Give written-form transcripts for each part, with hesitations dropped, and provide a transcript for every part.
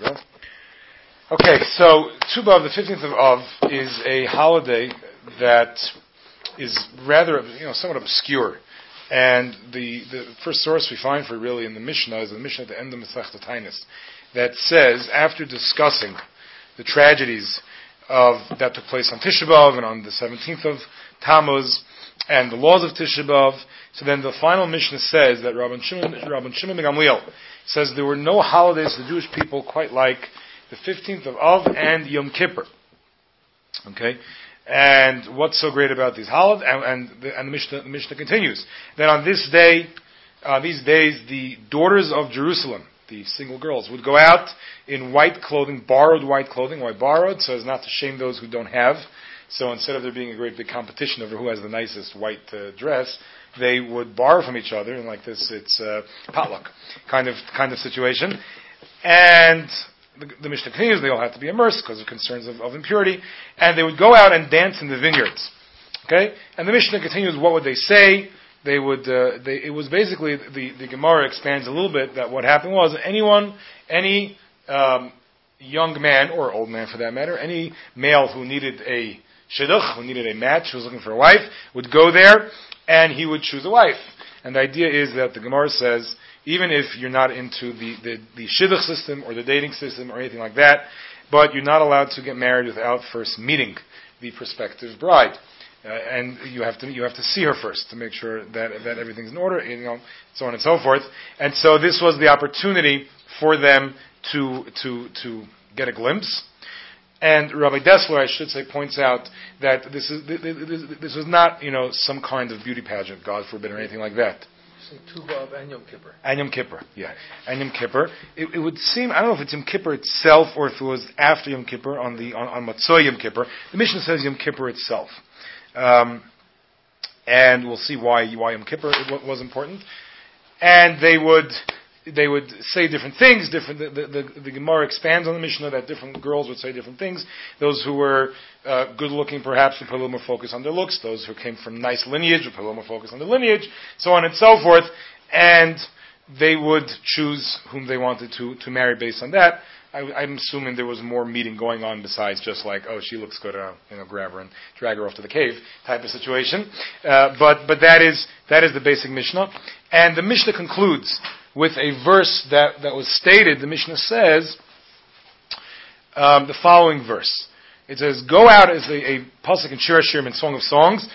Okay, so Tu B'Av, the 15th of Av, is a holiday that is rather, somewhat obscure. And the first source we find for really in the Mishnah is the Mishnah at the end of Masechta Tainis, that says, after discussing the tragedies that took place on Tisha B'Av and on the 17th of Tammuz, and the laws of Tisha B'Av, so then the final Mishnah says that Rabban Shimon ben Gamliel says there were no holidays to the Jewish people quite like the 15th of Av and Yom Kippur. Okay? And what's so great about these holidays? And the Mishnah continues. Then on this day, these days, the daughters of Jerusalem, the single girls, would go out in white clothing, borrowed white clothing. Why borrowed? So as not to shame those who don't have. So instead of there being a great big competition over who has the nicest white dress, they would borrow from each other, and like this, it's potluck kind of situation. And the Mishnah continues, they all have to be immersed because of concerns of impurity, and they would go out and dance in the vineyards. Okay? And the Mishnah continues, what would they say? They would, it was basically, the Gemara expands a little bit that what happened was, any young man, or old man for that matter, any male who needed a shidduch, who needed a match, who was looking for a wife, would go there, and he would choose a wife. And the idea is that the Gemara says, even if you're not into the shidduch system or the dating system or anything like that, but you're not allowed to get married without first meeting the prospective bride, and you have to see her first to make sure that everything's in order, so on and so forth. And so this was the opportunity for them to get a glimpse. And Rabbi Dessler, I should say, points out that this was not some kind of beauty pageant, God forbid, or anything like that. Tu B'Av and Yom Kippur. And Yom Kippur, yeah. And Yom Kippur. It would seem, I don't know if it's Yom Kippur itself or if it was after Yom Kippur on Matzoi Yom Kippur. The Mishnah says Yom Kippur itself. And we'll see why Yom Kippur was important. And they would say different things. The Gemara expands on the Mishnah that different girls would say different things. Those who were good looking perhaps would put a little more focus on their looks. Those who came from nice lineage would put a little more focus on their lineage, so on and so forth. And they would choose whom they wanted to marry based on that. I'm assuming there was more meeting going on besides just like, oh, she looks good, grab her and drag her off to the cave type of situation. But that is the basic Mishnah. And the Mishnah concludes with a verse that was stated. The Mishnah says the following verse. It says, go out, as a pasuk in Shir HaShirim in Song of Songs,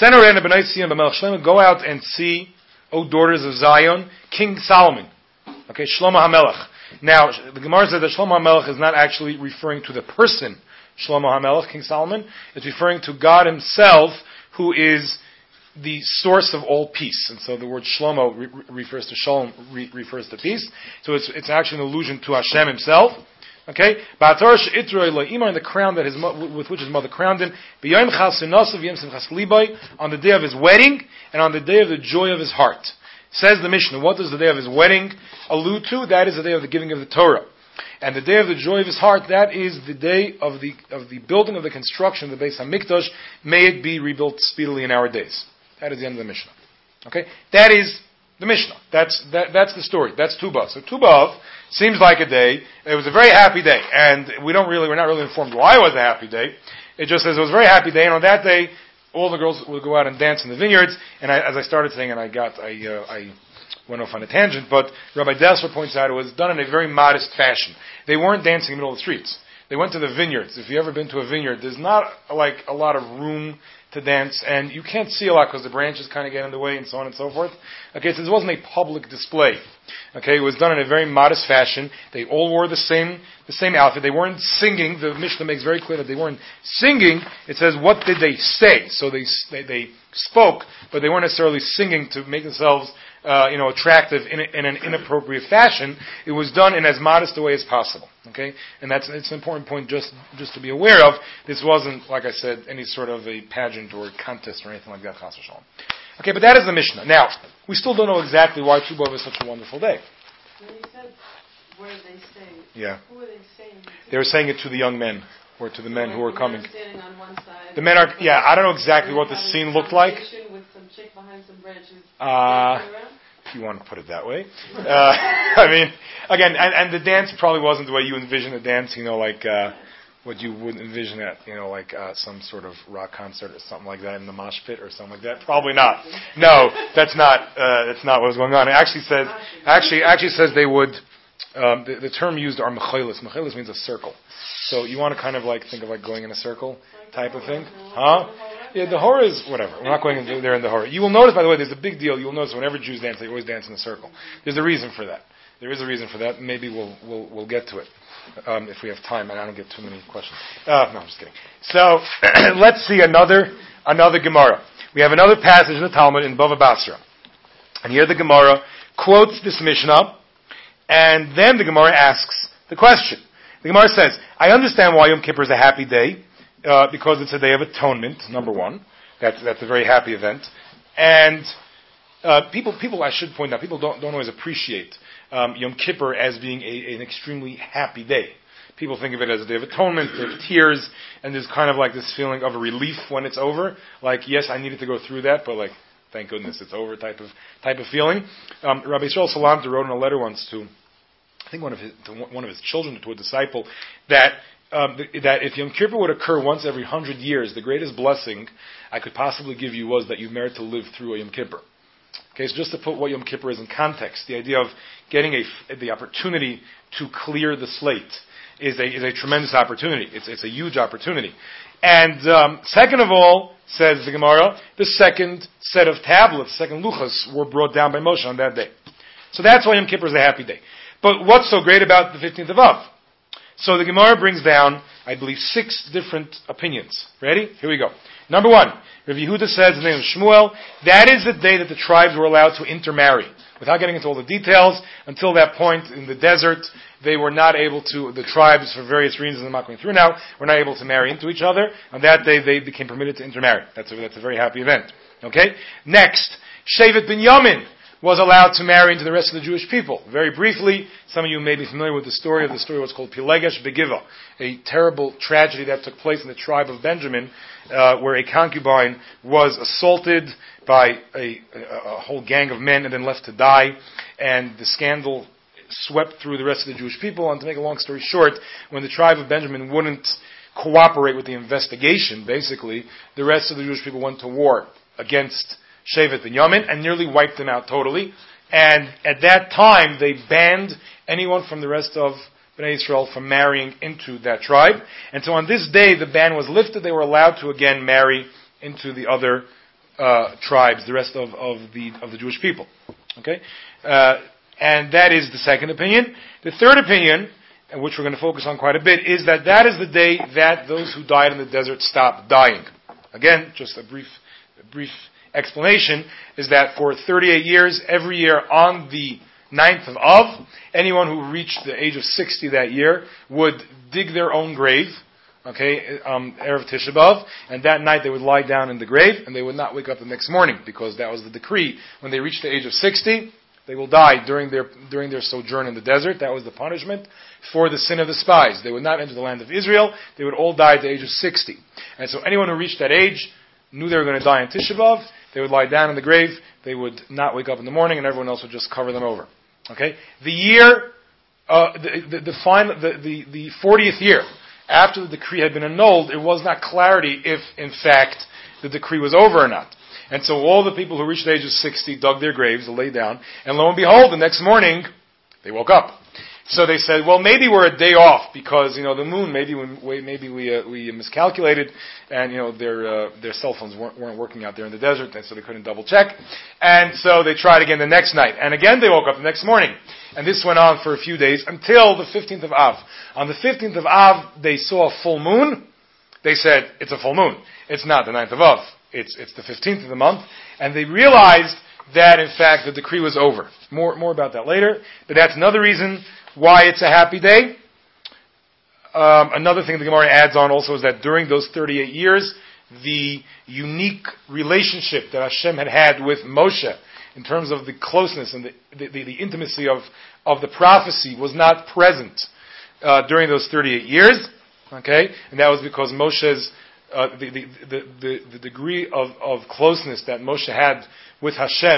go out and see, O daughters of Zion, King Solomon. Okay, Shlomo HaMelech. Now, the Gemara says that Shlomo HaMelech is not actually referring to the person Shlomo HaMelech, King Solomon. It's referring to God Himself, who is the source of all peace. And so the word Shlomo refers to Shalom, refers to peace. So it's actually an allusion to Hashem Himself. Okay? Ba'atar she'itra Elohim, the crown with which his mother crowned him. B'yom chasenasav yom simchas libay, on the day of his wedding, and on the day of the joy of his heart. Says the Mishnah, what does the day of his wedding allude to? That is the day of the giving of the Torah. And the day of the joy of his heart, that is the day of the building of the construction of the Beis HaMikdash. May it be rebuilt speedily in our days. That is the end of the Mishnah. Okay? That is the Mishnah. That's the story. That's Tu B'Av. So Tu B'Av seems like a day. It was a very happy day. And we're not really informed why it was a happy day. It just says it was a very happy day. And on that day, all the girls would go out and dance in the vineyards. And as I started saying, and I went off on a tangent, but Rabbi Dessler points out it was done in a very modest fashion. They weren't dancing in the middle of the streets. They went to the vineyards. If you've ever been to a vineyard, there's not like a lot of room to dance, and you can't see a lot because the branches kind of get in the way and so on and so forth. Okay, so this wasn't a public display. Okay, it was done in a very modest fashion. They all wore the same outfit. They weren't singing. The Mishnah makes very clear that they weren't singing. It says, what did they say? So they spoke, but they weren't necessarily singing to make themselves attractive in an inappropriate fashion. It was done in as modest a way as possible. Okay? And it's an important point just to be aware of. This wasn't, like I said, any sort of a pageant or contest or anything like that. Chas v'shalom. Okay, but that is the Mishnah. Now, we still don't know exactly why Tu B'Av is such a wonderful day. When you said, where are they saying? Yeah. Who are they saying? They were saying it to the young men, or to the men who were coming. Standing on one side. The men are, I don't know exactly what the scene looked like. With some chick behind some branches. you want to put it that way. I mean, again, and the dance probably wasn't the way you envision a dance, like what you would envision at, like some sort of rock concert or something like that in the mosh pit or something like that. Probably not. No, that's not what was going on. It actually says they would. The term used are mechelis. Mechelis means a circle. So you want to kind of think of going in a circle type of thing, huh? Yeah, the horror is whatever. We're not going there in the horror. You will notice, by the way, there's a big deal. You'll notice whenever Jews dance, they always dance in a circle. There's a reason for that. There is a reason for that. Maybe we'll get to it if we have time, and I don't get too many questions. No, I'm just kidding. So let's see another Gemara. We have another passage in the Talmud in Bava Basra, and here the Gemara quotes this Mishnah, and then the Gemara asks the question. The Gemara says, "I understand why Yom Kippur is a happy day." Because it's a day of atonement, number one. That's a very happy event. And people, I should point out, people don't always appreciate Yom Kippur as being an extremely happy day. People think of it as a day of atonement, there's tears, and there's kind of this feeling of a relief when it's over. Yes, I needed to go through that, but thank goodness it's over type of feeling. Rabbi Yisrael Salanter wrote in a letter once to, I think one of his children, to a disciple, that if Yom Kippur would occur once every 100 years, the greatest blessing I could possibly give you was that you merit to live through a Yom Kippur. Okay, so just to put what Yom Kippur is in context, the idea of getting the opportunity to clear the slate is a tremendous opportunity. It's a huge opportunity. And second of all, says the Gemara, the second set of tablets, second luchas, were brought down by Moshe on that day. So that's why Yom Kippur is a happy day. But what's so great about the 15th of Av? So the Gemara brings down, I believe, 6 different opinions. Ready? Here we go. Number 1, Rav Yehuda says in the name of Shmuel, that is the day that the tribes were allowed to intermarry. Without getting into all the details, until that point in the desert, they were not able to, the tribes, for various reasons I'm not going through now, were not able to marry into each other. On that day, they became permitted to intermarry. That's a very happy event. Okay? Next, Shevet Binyamin was allowed to marry into the rest of the Jewish people. Very briefly, some of you may be familiar with the story what's called Pilegesh Begiva, a terrible tragedy that took place in the tribe of Benjamin, where a concubine was assaulted by a whole gang of men and then left to die, and the scandal swept through the rest of the Jewish people. And to make a long story short, when the tribe of Benjamin wouldn't cooperate with the investigation, basically, the rest of the Jewish people went to war against Shevet Binyamin and nearly wiped them out totally. And at that time, they banned anyone from the rest of Bnei Israel from marrying into that tribe. And so on this day, the ban was lifted. They were allowed to again marry into the other tribes, the rest of the Jewish people. Okay, and that is the second opinion. The third opinion, and which we're going to focus on quite a bit, is that is the day that those who died in the desert stopped dying. Again, just a brief explanation is that for 38 years, every year on the 9th of Av, anyone who reached the age of 60 that year would dig their own grave, okay, Erev Tisha B'Av, and that night they would lie down in the grave, and they would not wake up the next morning, because that was the decree. When they reach the age of 60, they will die during their sojourn in the desert. That was the punishment for the sin of the spies. They would not enter the land of Israel. They would all die at the age of 60. And so anyone who reached that age knew they were going to die in Tisha B'Av. They would lie down in the grave. They would not wake up in the morning, and everyone else would just cover them over. Okay, the year, the 40th year after the decree had been annulled, it was not clarity if, in fact, the decree was over or not. And so all the people who reached the age of 60 dug their graves, lay down, and lo and behold, the next morning they woke up. So they said, well, maybe we're a day off because, the moon, maybe we miscalculated, and, their cell phones weren't working out there in the desert, and so they couldn't double check. And so they tried again the next night. And again they woke up the next morning. And this went on for a few days until the 15th of Av. On the 15th of Av, they saw a full moon. They said, it's a full moon. It's not the 9th of Av. It's the 15th of the month. And they realized that, in fact, the decree was over. More about that later. But that's another reason why it's a happy day. Another thing the Gemara adds on also is that during those 38 years, the unique relationship that Hashem had with Moshe, in terms of the closeness and the intimacy of the prophecy, was not present during those 38 years. Okay, and that was because Moshe's the degree of closeness that Moshe had with Hashem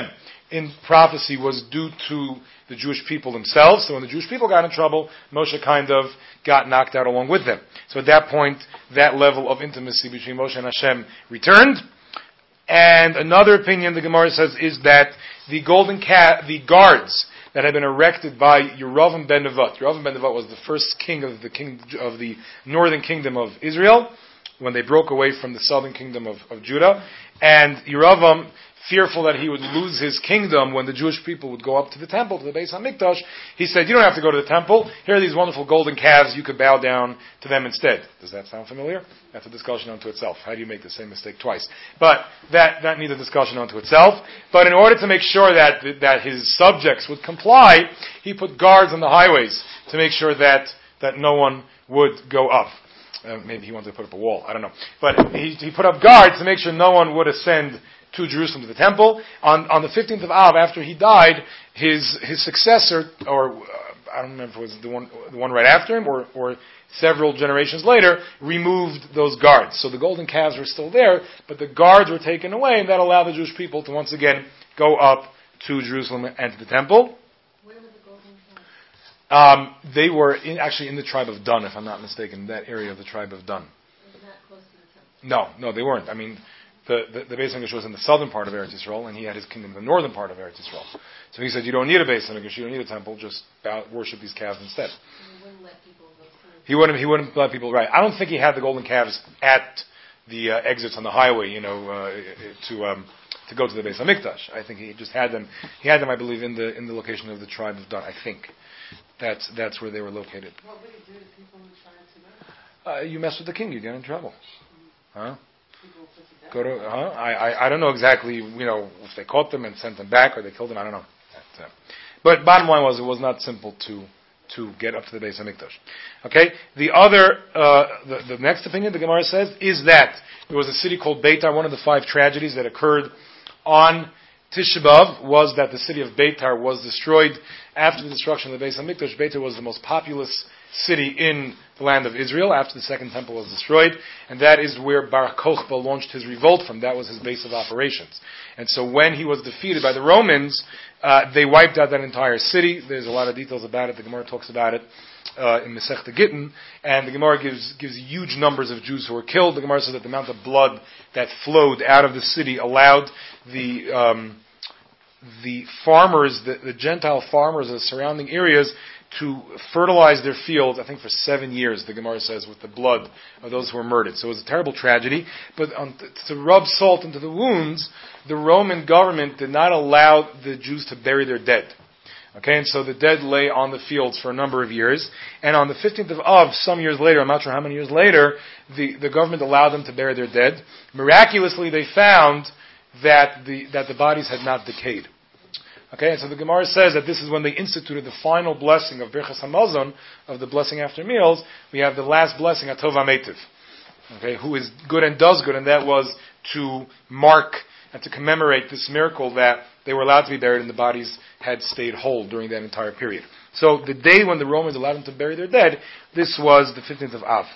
in prophecy was due to the Jewish people themselves. So when the Jewish people got in trouble, Moshe kind of got knocked out along with them. So at that point, that level of intimacy between Moshe and Hashem returned. And another opinion the Gemara says is that the the guards that had been erected by Yeravam ben Nevat. Yeravam ben Nevat was the first king of the northern kingdom of Israel when they broke away from the southern kingdom of Judah. And Yeravam, fearful that he would lose his kingdom when the Jewish people would go up to the temple, to the Beis HaMikdash, he said, you don't have to go to the temple. Here are these wonderful golden calves. You could bow down to them instead. Does that sound familiar? That's a discussion unto itself. How do you make the same mistake twice? But that needs a discussion unto itself. But in order to make sure that his subjects would comply, he put guards on the highways to make sure that no one would go up. Maybe he wanted to put up a wall. I don't know. But he put up guards to make sure no one would ascend to Jerusalem, to the temple. On the 15th of Av, after he died, his successor, or I don't remember if it was the one right after him, or several generations later, removed those guards. So the golden calves were still there, but the guards were taken away, and that allowed the Jewish people to once again go up to Jerusalem and to the temple. Where were the golden calves? They were actually in the tribe of Dan, if I'm not mistaken, that area of the tribe of Dan. Was that close to the temple? No, they weren't. I mean, the Beis HaMikdash was in the southern part of Eretz Yisrael, and he had his kingdom in the northern part of Eretz Yisrael. So he said, you don't need a Beis HaMikdash, you don't need a temple, just worship these calves instead. He wouldn't let people go through. He wouldn't let people, right. I don't think he had the golden calves at the exits on the highway, to go to the Beis HaMikdash. I think he just had them. He had them, I believe, in the location of the tribe of Dan. I think that's where they were located. What would he do to people who tried to go? You mess with the king, you get in trouble. Huh? People put to death? Go to, I don't know exactly, if they caught them and sent them back or they killed them, I don't know. But bottom line was, it was not simple to get up to the Beis HaMikdash. Okay? The other, the next opinion the Gemara says is that there was a city called Beitar. One of the 5 tragedies that occurred on Tisha B'Av was that the city of Beitar was destroyed after the destruction of the Beis HaMikdash. Beitar was the most populous city in the land of Israel after the second temple was destroyed, and that is where Bar Kokhba launched his revolt from. That was his base of operations. And so when he was defeated by the Romans, they wiped out that entire city. There's a lot of details about it. The Gemara talks about it in Masechta Gittin, and the Gemara gives huge numbers of Jews who were killed. The Gemara says that the amount of blood that flowed out of the city allowed the farmers, the Gentile farmers of the surrounding areas, to fertilize their fields, I think for 7 years, the Gemara says, with the blood of those who were murdered. So it was a terrible tragedy. But to rub salt into the wounds, the Roman government did not allow the Jews to bury their dead. Okay, and so the dead lay on the fields for a number of years. And on the 15th of Av, some years later, I'm not sure how many years later, the government allowed them to bury their dead. Miraculously, they found that the bodies had not decayed. Okay, and so the Gemara says that this is when they instituted the final blessing of Birchas Hamazon, of the blessing after meals. We have the last blessing, Atov HaMeitiv. Okay, who is good and does good, and that was to mark and to commemorate this miracle that they were allowed to be buried and the bodies had stayed whole during that entire period. So the day when the Romans allowed them to bury their dead, this was the 15th of Av.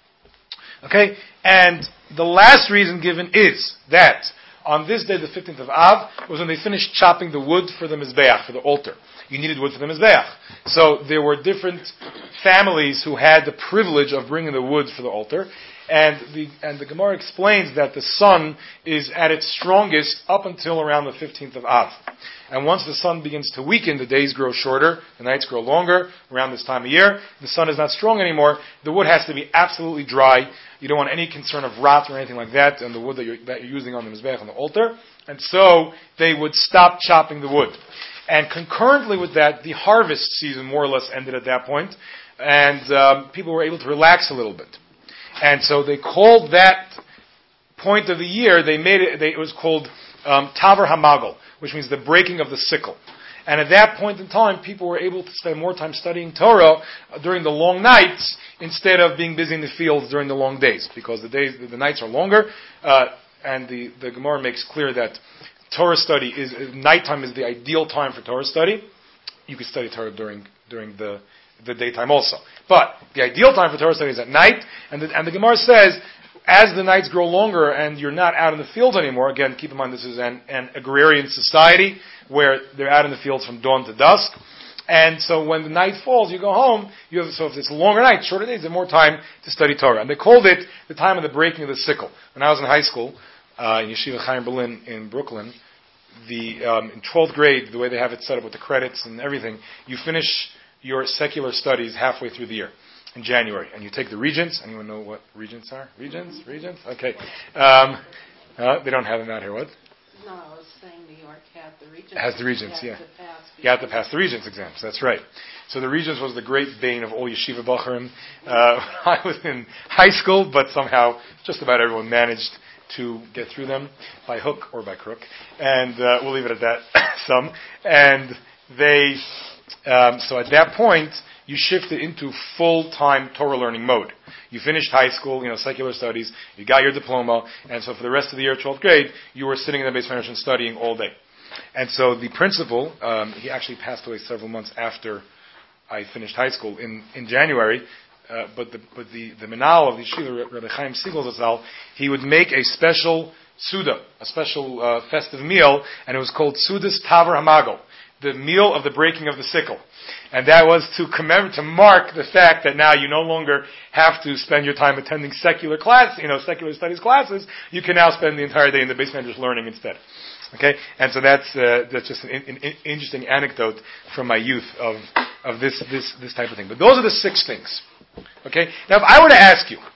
Okay, and the last reason given is that on this day, the 15th of Av, was when they finished chopping the wood for the Mizbeach, for the altar. You needed wood for the Mizbeach. So there were different families who had the privilege of bringing the wood for the altar. And the Gemara explains that the sun is at its strongest up until around the 15th of Av. And once the sun begins to weaken, the days grow shorter, the nights grow longer around this time of year. The sun is not strong anymore. The wood has to be absolutely dry. You don't want any concern of rot or anything like that on the wood that you're using on the Mizbeach, on the altar. And so they would stop chopping the wood. And concurrently with that, the harvest season more or less ended at that point, and people were able to relax a little bit. And so they called that point of the year, it was called Taver Hamagal, which means the breaking of the sickle. And at that point in time, people were able to spend more time studying Torah during the long nights instead of being busy in the fields during the long days, because the nights are longer, and the Gemara makes clear that Torah study nighttime is the ideal time for Torah study. You could study Torah during the daytime also. But the ideal time for Torah study is at night, and the Gemara says, as the nights grow longer and you're not out in the fields anymore, again, keep in mind this is an agrarian society where they're out in the fields from dawn to dusk. And so when the night falls, you go home, so if it's a longer night, shorter days, you have more time to study Torah. And they called it the time of the breaking of the sickle. When I was in high school, in Yeshiva Chaim Berlin in Brooklyn, in 12th grade, the way they have it set up with the credits and everything, you finish your secular studies halfway through the year. In January, and you take the regents. Anyone know what regents are? Regents? Okay. They don't have them out here. What? No, I was saying New York had the regents. Has the regents, yeah. You have to pass the regents exams. That's right. So the regents was the great bane of all yeshiva bachurim. I was in high school, but somehow just about everyone managed to get through them by hook or by crook, and we'll leave it at that. Some, and they. So at that point, you shifted into full-time Torah learning mode. You finished high school, secular studies, you got your diploma, and so for the rest of the year, 12th grade, you were sitting in the base and studying all day. And so the principal, he actually passed away several months after I finished high school in January, but the menal of the yeshiva, Rabbi Chaim Siegel Zatzal, he would make a special Suda, a special festive meal, and it was called Sudas Taver Hamago, the meal of the breaking of the sickle. And that was to mark the fact that now you no longer have to spend your time attending secular secular studies classes. You can now spend the entire day in the basement just learning instead. Okay? And so that's just an interesting anecdote from my youth of this type of thing. But those are the 6 things. Okay? Now if I were to ask you,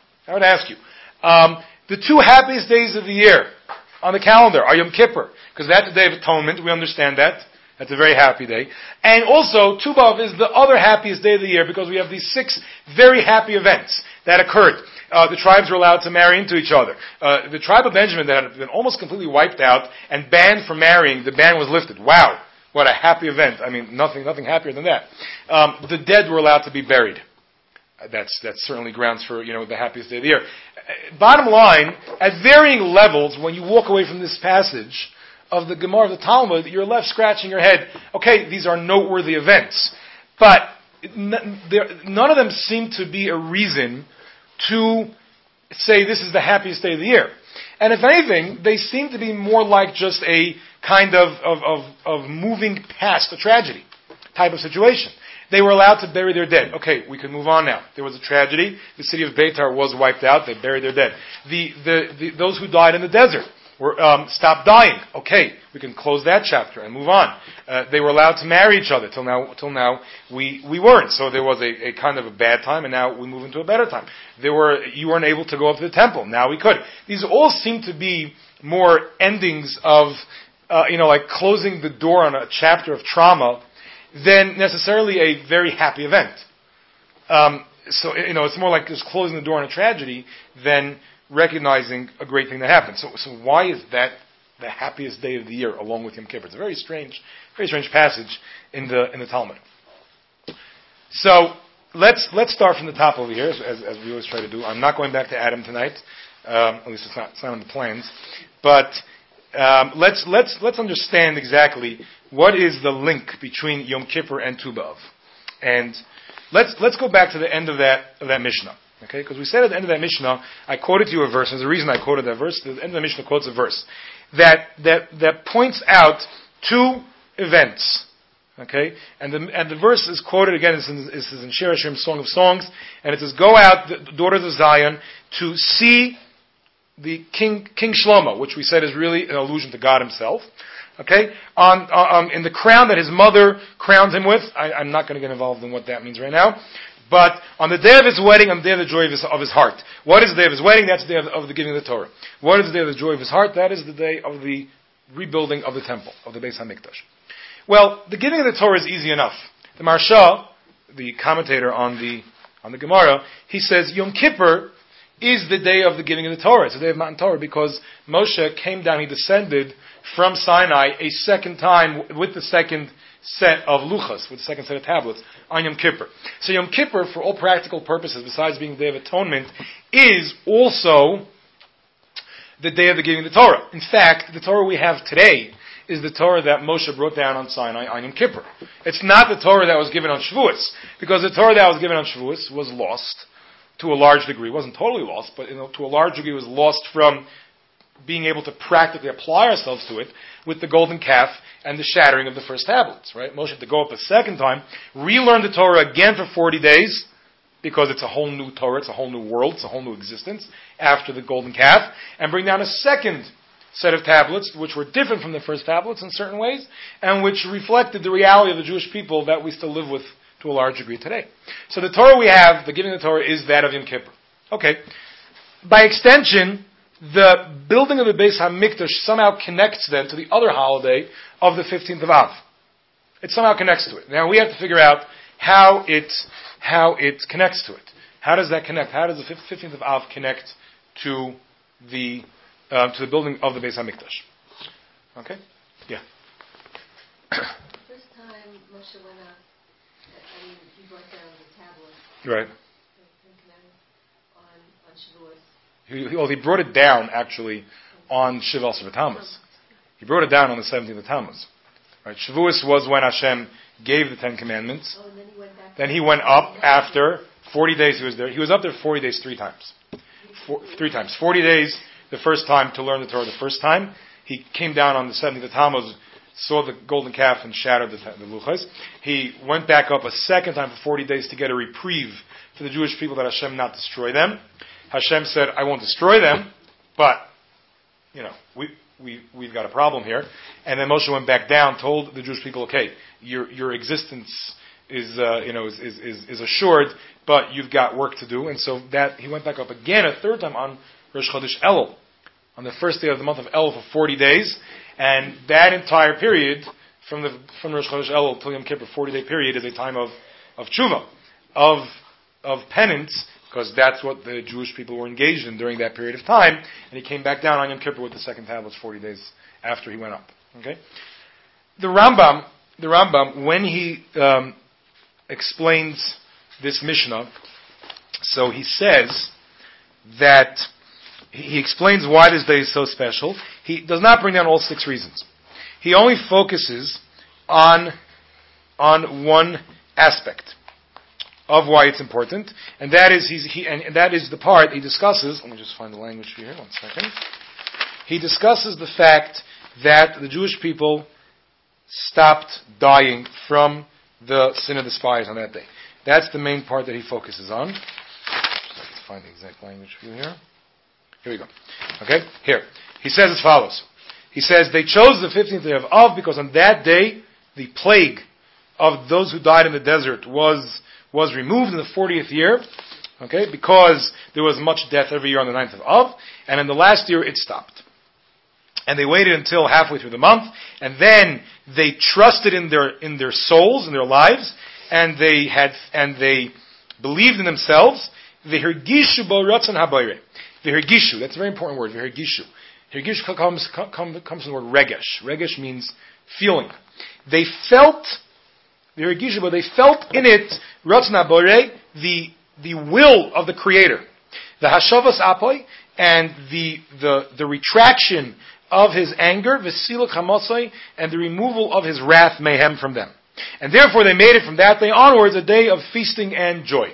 the 2 happiest days of the year on the calendar are Yom Kippur, because that's the Day of Atonement. We understand that. That's a very happy day. And also, Tu B'Av is the other happiest day of the year because we have these 6 very happy events that occurred. The tribes were allowed to marry into each other. The tribe of Benjamin that had been almost completely wiped out and banned from marrying, the ban was lifted. Wow. What a happy event. I mean, nothing happier than that. The dead were allowed to be buried. That's certainly grounds for, the happiest day of the year. Bottom line, at varying levels, when you walk away from this passage of the Gemara of the Talmud, you're left scratching your head. Okay, these are noteworthy events, but none of them seem to be a reason to say this is the happiest day of the year. And if anything, they seem to be more like just a kind of moving past a tragedy type of situation. They were allowed to bury their dead. Okay, we can move on now. There was a tragedy. The city of Beitar was wiped out. They buried their dead. Those who died in the desert stopped dying. Okay, we can close that chapter and move on. They were allowed to marry each other. Till now, we weren't. So there was a kind of a bad time, and now we move into a better time. You weren't able to go up to the temple. Now we could. These all seem to be more endings of, like closing the door on a chapter of trauma than necessarily a very happy event. So it's more like just closing the door on a tragedy than recognizing a great thing that happened. So why is that the happiest day of the year along with Yom Kippur? It's a very strange passage in the Talmud. So let's start from the top over here, as we always try to do. I'm not going back to Adam tonight. At least it's not on the plans. But let's understand exactly what is the link between Yom Kippur and Tu B'Av. And let's go back to the end of that Mishnah. Okay, because we said at the end of that Mishnah, I quoted to you a verse. There's a reason I quoted that verse. The end of the Mishnah quotes a verse that points out 2 events. Okay, and the verse is quoted again. This is in Shir Hashirim, Song of Songs, and it says, "Go out, the daughters of Zion, to see the King Shlomo," which we said is really an allusion to God Himself. Okay, in the crown that his mother crowned him with. I'm not going to get involved in what that means right now. But on the day of his wedding, on the day of the joy of his heart. What is the day of his wedding? That's the day of the giving of the Torah. What is the day of the joy of his heart? That is the day of the rebuilding of the temple, of the Beis HaMikdash. Well, the giving of the Torah is easy enough. The Maharsha, the commentator on the Gemara, he says Yom Kippur is the day of the giving of the Torah. It's the day of Matan Torah because Moshe came down, he descended from Sinai a second time with the second set of luchas, with the second set of tablets, on Yom Kippur. So Yom Kippur, for all practical purposes, besides being the Day of Atonement, is also the day of the giving of the Torah. In fact, the Torah we have today is the Torah that Moshe brought down on Sinai on Yom Kippur. It's not the Torah that was given on Shavuos, because the Torah that was given on Shavuos was lost to a large degree. It wasn't totally lost, but to a large degree it was lost from being able to practically apply ourselves to it with the golden calf and the shattering of the first tablets, right? Moshe had to go up a second time, relearn the Torah again for 40 days, because it's a whole new Torah, it's a whole new world, it's a whole new existence after the golden calf, and bring down a second set of tablets, which were different from the first tablets in certain ways, and which reflected the reality of the Jewish people that we still live with to a large degree today. So the Torah we have, the giving of the Torah, is that of Yom Kippur. Okay. By extension, the building of the Beis HaMikdash somehow connects then to the other holiday of the 15th of Av. It somehow connects to it. Now we have to figure out how it connects to it. How does that connect? How does the 15th of Av connect to the building of the Beis HaMikdash? Okay? Yeah. First time Moshe went up, he brought down the tablet. Right. On Shavuos. He brought it down, actually, on Shiva Asar B'Tammuz. He brought it down on the 17th of Tammuz. Right? Shavuos was when Hashem gave the Ten Commandments. Oh, and then he went back. Then he went up after 40 days he was there. He was up there 40 days three times. 40 days the first time to learn the Torah the first time. He came down on the 17th of Tammuz, saw the golden calf and shattered the luchos. He went back up a second time for 40 days to get a reprieve for the Jewish people that Hashem not destroy them. Hashem said, I won't destroy them, but, we've got a problem here. And then Moshe went back down, told the Jewish people, okay, your existence is assured, but you've got work to do. And so that he went back up again a third time on Rosh Chodesh Elul, on the first day of the month of Elul for 40 days. And that entire period, from Rosh Chodesh Elul till Yom Kippur, 40-day period, is a time of tshuva, of penance, because that's what the Jewish people were engaged in during that period of time. And he came back down on Yom Kippur with the second tablets 40 days after he went up. Okay? The Rambam, when he explains this Mishnah, so he says that he explains why this day is so special. He does not bring down all 6 reasons. He only focuses on one aspect of why it's important, and that is that is the part he discusses. Let me just find the language for you here. 1 second. He discusses the fact that the Jewish people stopped dying from the sin of the spies on that day. That's the main part that he focuses on. Let's find the exact language for you here. Here we go. Okay? Here. He says as follows. He says, they chose the 15th day of Av because on that day, the plague of those who died in the desert was removed in the 40th year, okay, because there was much death every year on the 9th of Av, and in the last year it stopped. And they waited until halfway through the month, and then they trusted in their souls, in their lives, and they believed in themselves. V'hergishu bo ratzon habayre. V'hergishu, that's a very important word, v'hergishu. Hergishu comes from the word regesh. Regesh means feeling. They felt in it, ratzon habayre, the will of the Creator. The hashavas apoy, and the retraction of his anger, v'siluk hamasai, and the removal of his wrath, mayhem, from them. And therefore they made it from that day onwards a day of feasting and joy.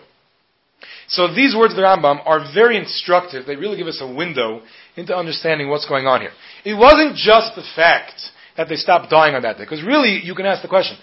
So these words of the Rambam are very instructive. They really give us a window into understanding what's going on here. It wasn't just the fact that they stopped dying on that day, because really you can ask the question,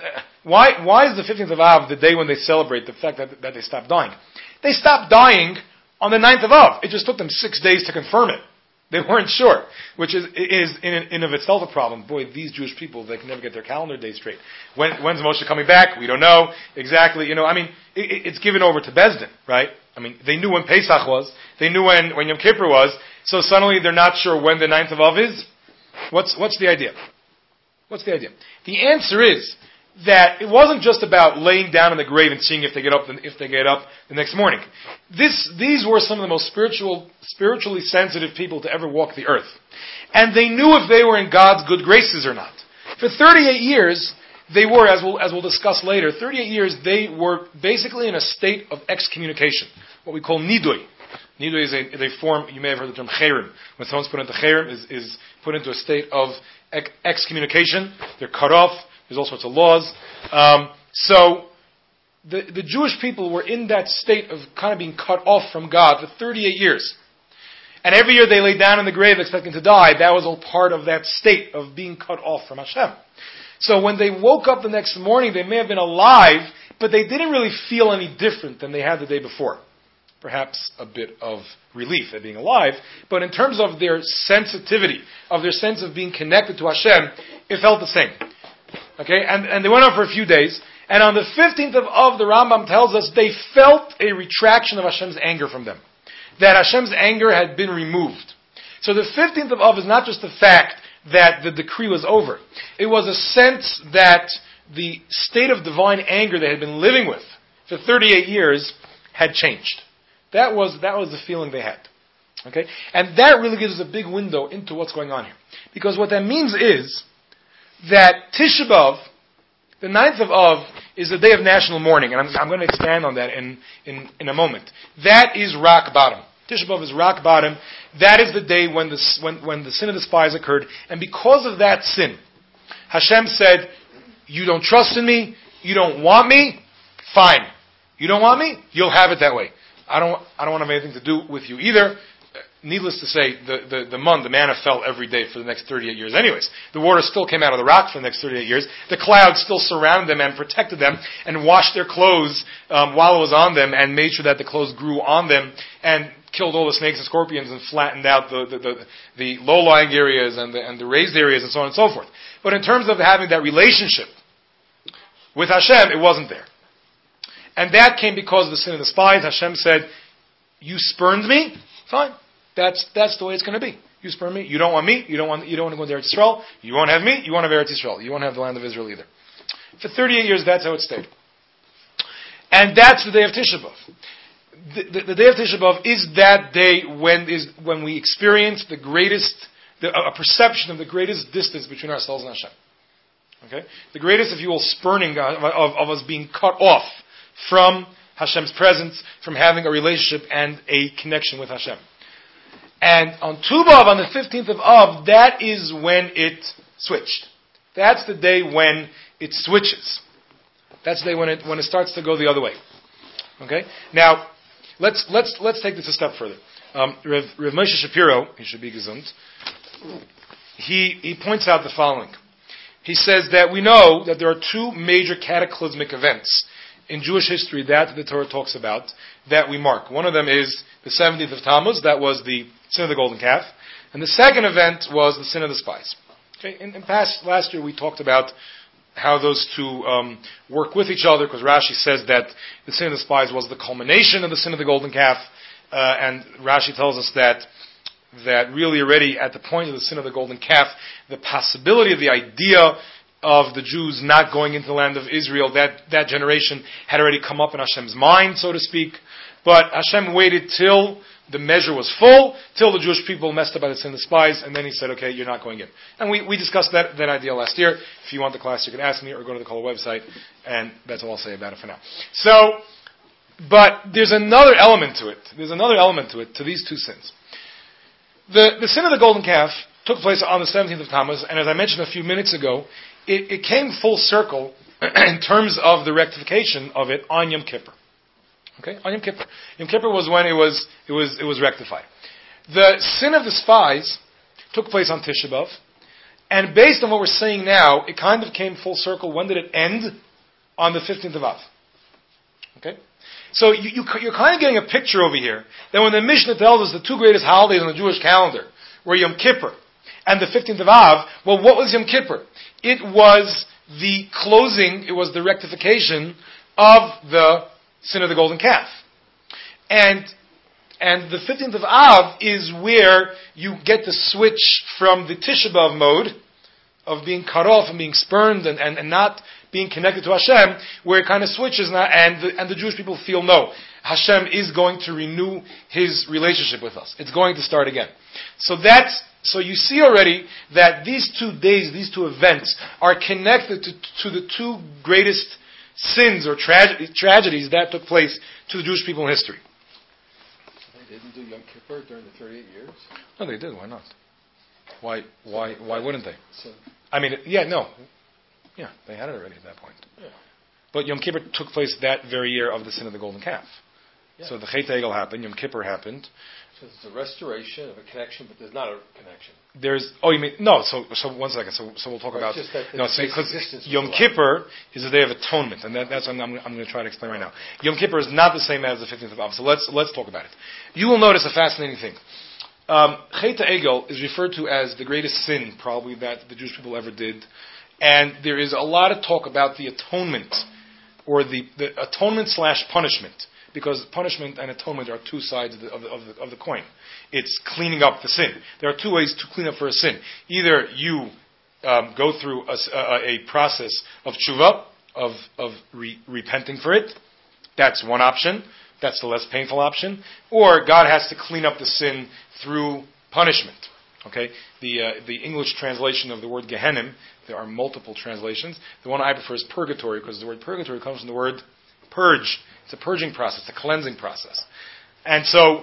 why is the 15th of Av the day when they celebrate the fact that they stopped dying? They stopped dying on the 9th of Av. It just took them 6 days to confirm it. They weren't sure, which is in of itself a problem. Boy, these Jewish people, they can never get their calendar days straight. When's Moshe coming back? We don't know exactly. It's given over to Bezdin, right? They knew when Pesach was. They knew when Yom Kippur was. So suddenly they're not sure when the 9th of Av is. What's the idea? What's the idea? The answer is that it wasn't just about laying down in the grave and seeing if they get up the next morning. These were some of the most spiritually sensitive people to ever walk the earth. And they knew if they were in God's good graces or not. For 38 years, they were, as we'll discuss later, 38 years they were basically in a state of excommunication, what we call nidui. Nidui is a form, you may have heard the term cherim. When someone's put into cherim, is put into a state of excommunication. They're cut off. There's all sorts of laws. So the Jewish people were in that state of kind of being cut off from God for 38 years. And every year they lay down in the grave expecting to die. That was all part of that state of being cut off from Hashem. So when they woke up the next morning, they may have been alive, but they didn't really feel any different than they had the day before. Perhaps a bit of relief at being alive, but in terms of their sensitivity, of their sense of being connected to Hashem, it felt the same. Okay, and they went on for a few days, and on the 15th of Av, the Rambam tells us they felt a retraction of Hashem's anger from them. That Hashem's anger had been removed. So the 15th of Av is not just the fact that the decree was over. It was a sense that the state of divine anger they had been living with for 38 years had changed. That was the feeling they had. Okay? And that really gives us a big window into what's going on here. Because what that means is that Tisha B'Av, the 9th of Av, is the day of national mourning. And I'm going to expand on that in a moment. That is rock bottom. Tisha B'Av is rock bottom. That is the day when the sin of the spies occurred. And because of that sin, Hashem said, you don't trust in me, you don't want me, fine. You don't want me, you'll have it that way. I don't want to have anything to do with you either. Needless to say, the manna fell every day for the next 38 years anyways. The water still came out of the rock for the next 38 years. The clouds still surrounded them and protected them and washed their clothes while it was on them and made sure that the clothes grew on them and killed all the snakes and scorpions and flattened out the low-lying areas and the raised areas and so on and so forth. But in terms of having that relationship with Hashem, it wasn't there. And that came because of the sin of the spies. Hashem said, you spurned me? Fine. That's the way it's going to be. You spurn me. You don't want me. You don't want to go into Eretz Yisrael. You won't have me. You won't have Eretz Yisrael. You won't have the land of Israel either. For 38 years, that's how it stayed. And that's the day of Tisha B'Av. The day of Tisha B'Av is that day when we experience a perception of the greatest distance between ourselves and Hashem. Okay? The greatest, if you will, spurning of us being cut off from Hashem's presence, from having a relationship and a connection with Hashem. And on Tu B'Av, on the 15th of Av, that is when it switched. That's the day when it switches. That's the day when it starts to go the other way. Okay? Now, let's take this a step further. Rav Moshe Shapiro, he should be gesund, he points out the following. He says that we know that there are two major cataclysmic events in Jewish history that the Torah talks about that we mark. One of them is the 17th of Tammuz, that was the sin of the golden calf. And the second event was the sin of the spies. Okay? Last year we talked about how those two work with each other, because Rashi says that the sin of the spies was the culmination of the sin of the golden calf. And Rashi tells us that really already at the point of the sin of the golden calf, the possibility of the idea of the Jews not going into the land of Israel, that generation had already come up in Hashem's mind, so to speak. But Hashem waited till the measure was full, till the Jewish people messed up by the sin of the spies, and then He said, okay, you're not going in. And we discussed that idea last year. If you want the class, you can ask me or go to the Kol website, and that's all I'll say about it for now. So, but there's another element to it. To these two sins. The sin of the golden calf took place on the 17th of Tammuz, and as I mentioned a few minutes ago, it came full circle in terms of the rectification of it on Yom Kippur. Okay, on Yom Kippur. Yom Kippur was when it was rectified. The sin of the spies took place on Tisha B'Av, and based on what we're saying now, it kind of came full circle. When did it end? On the 15th of Av. Okay? So you're kind of getting a picture over here that when the Mishnah tells us the two greatest holidays on the Jewish calendar were Yom Kippur and the 15th of Av, well, what was Yom Kippur? It was the closing, it was the rectification of the sin of the golden calf. And the 15th of Av is where you get the switch from the Tisha B'Av mode of being cut off and being spurned and not being connected to Hashem, where it kind of switches now, and the Jewish people feel, no, Hashem is going to renew His relationship with us. It's going to start again. So you see already that these 2 days, these two events, are connected to the two greatest sins or tragedies that took place to the Jewish people in history. They didn't do Yom Kippur during the 38 years? No, they did. Why not? Why wouldn't they? So, I mean, yeah, no. Yeah, they had it already at that point. Yeah. But Yom Kippur took place that very year of the sin of the golden calf. Yeah. So the Chet Egel happened, Yom Kippur happened. So there's a restoration of a connection, but there's not a connection. You mean, no, so 1 second, so we'll talk about, just that no, the because existence was Yom allowed. Kippur is a day of atonement, and that's what I'm going to try to explain right now. Yom Kippur is not the same as the 15th of Av, so let's talk about it. You will notice a fascinating thing. Chet Egel is referred to as the greatest sin, probably, that the Jewish people ever did, and there is a lot of talk about the atonement, or the atonement / punishment, because punishment and atonement are two sides of the coin. It's cleaning up the sin. There are two ways to clean up for a sin. Either you go through a process of tshuva, of repenting for it. That's one option. That's the less painful option. Or God has to clean up the sin through punishment. Okay? The English translation of the word Gehenim, there are multiple translations. The one I prefer is purgatory, because the word purgatory comes from the word purge. It's a purging process, a cleansing process. And so,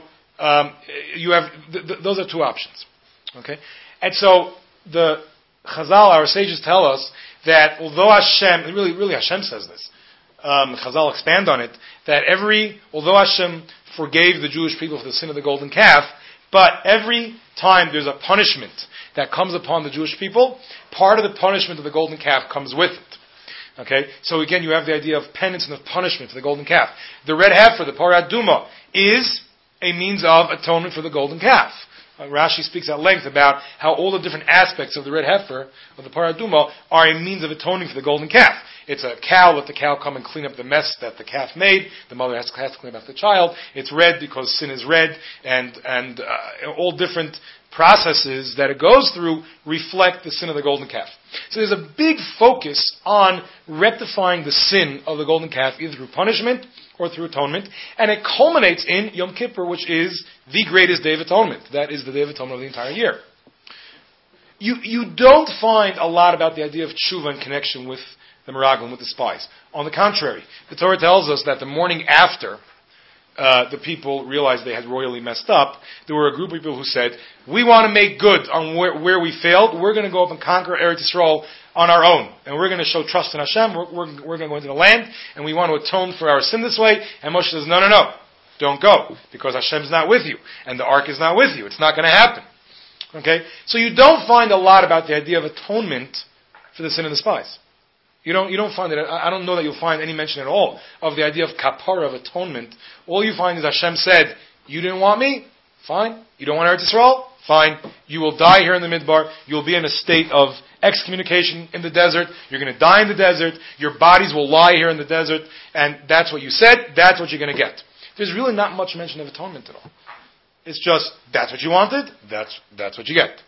you have, those are two options. Okay? And so, the Chazal, our sages tell us that although Hashem, really Hashem says this, Chazal expand on it, that although Hashem forgave the Jewish people for the sin of the golden calf, but every time there's a punishment that comes upon the Jewish people, part of the punishment of the golden calf comes with it. Okay? So again, you have the idea of penance and of punishment for the golden calf. The red heifer, the parah aduma, is a means of atonement for the golden calf. Rashi speaks at length about how all the different aspects of the red heifer, of the parah aduma, are a means of atoning for the golden calf. It's a cow, let the cow come and clean up the mess that the calf made. The mother has to clean up the child. It's red because sin is red, and all different processes that it goes through reflect the sin of the golden calf. So there's a big focus on rectifying the sin of the golden calf, either through punishment or through atonement, and it culminates in Yom Kippur, which is the greatest day of atonement. That is the day of atonement of the entire year. You don't find a lot about the idea of tshuva in connection with the Meraglim, with the spies. On the contrary, the Torah tells us that the morning after the people realized they had royally messed up, there were a group of people who said, we want to make good on where we failed. We're going to go up and conquer Eretz Yisrael on our own. And we're going to show trust in Hashem. We're going to go into the land, and we want to atone for our sin this way. And Moshe says, no. Don't go, because Hashem's not with you, and the ark is not with you. It's not going to happen. Okay? So you don't find a lot about the idea of atonement for the sin of the spies. You don't find it. I don't know that you'll find any mention at all of the idea of kapara, of atonement. All you find is Hashem said, you didn't want me? Fine. You don't want Eretz Yisrael? Fine. You will die here in the Midbar. You'll be in a state of excommunication in the desert. You're going to die in the desert. Your bodies will lie here in the desert. And that's what you said. That's what you're going to get. There's really not much mention of atonement at all. It's just, that's what you wanted. That's what you get.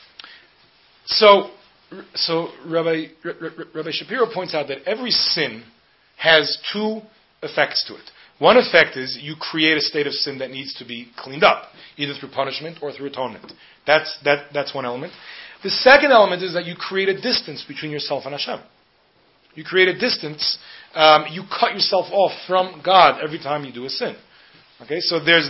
So Rabbi Shapiro points out that every sin has two effects to it. One effect is you create a state of sin that needs to be cleaned up, either through punishment or through atonement. That's one element. The second element is that you create a distance between yourself and Hashem. You create a distance. You cut yourself off from God every time you do a sin. Okay, so there's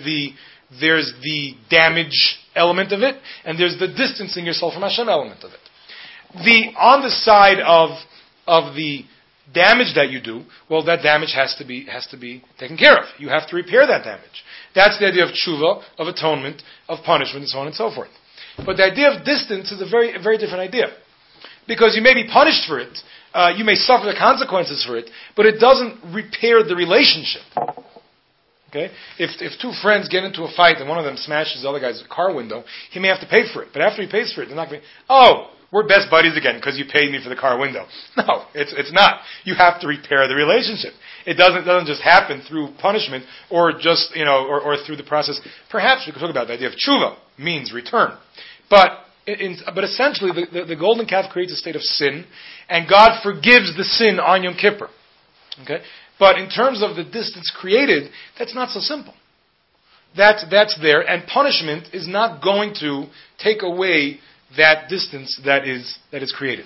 the damage element of it, and there's the distancing yourself from Hashem element of it. On the side of the damage that you do, well, that damage has to be taken care of. You have to repair that damage. That's the idea of tshuva, of atonement, of punishment, and so on and so forth. But the idea of distance is a very, very different idea. Because you may be punished for it, you may suffer the consequences for it, but it doesn't repair the relationship. Okay? If two friends get into a fight and one of them smashes the other guy's car window, he may have to pay for it. But after he pays for it, they're not going to, we're best buddies again because you paid me for the car window. No, it's not. You have to repair the relationship. It doesn't just happen through punishment or just, or through the process. Perhaps we could talk about the idea of tshuva, means return. But essentially the golden calf creates a state of sin, and God forgives the sin on Yom Kippur. Okay? But in terms of the distance created, that's not so simple. That's there, and punishment is not going to take away that distance that is created.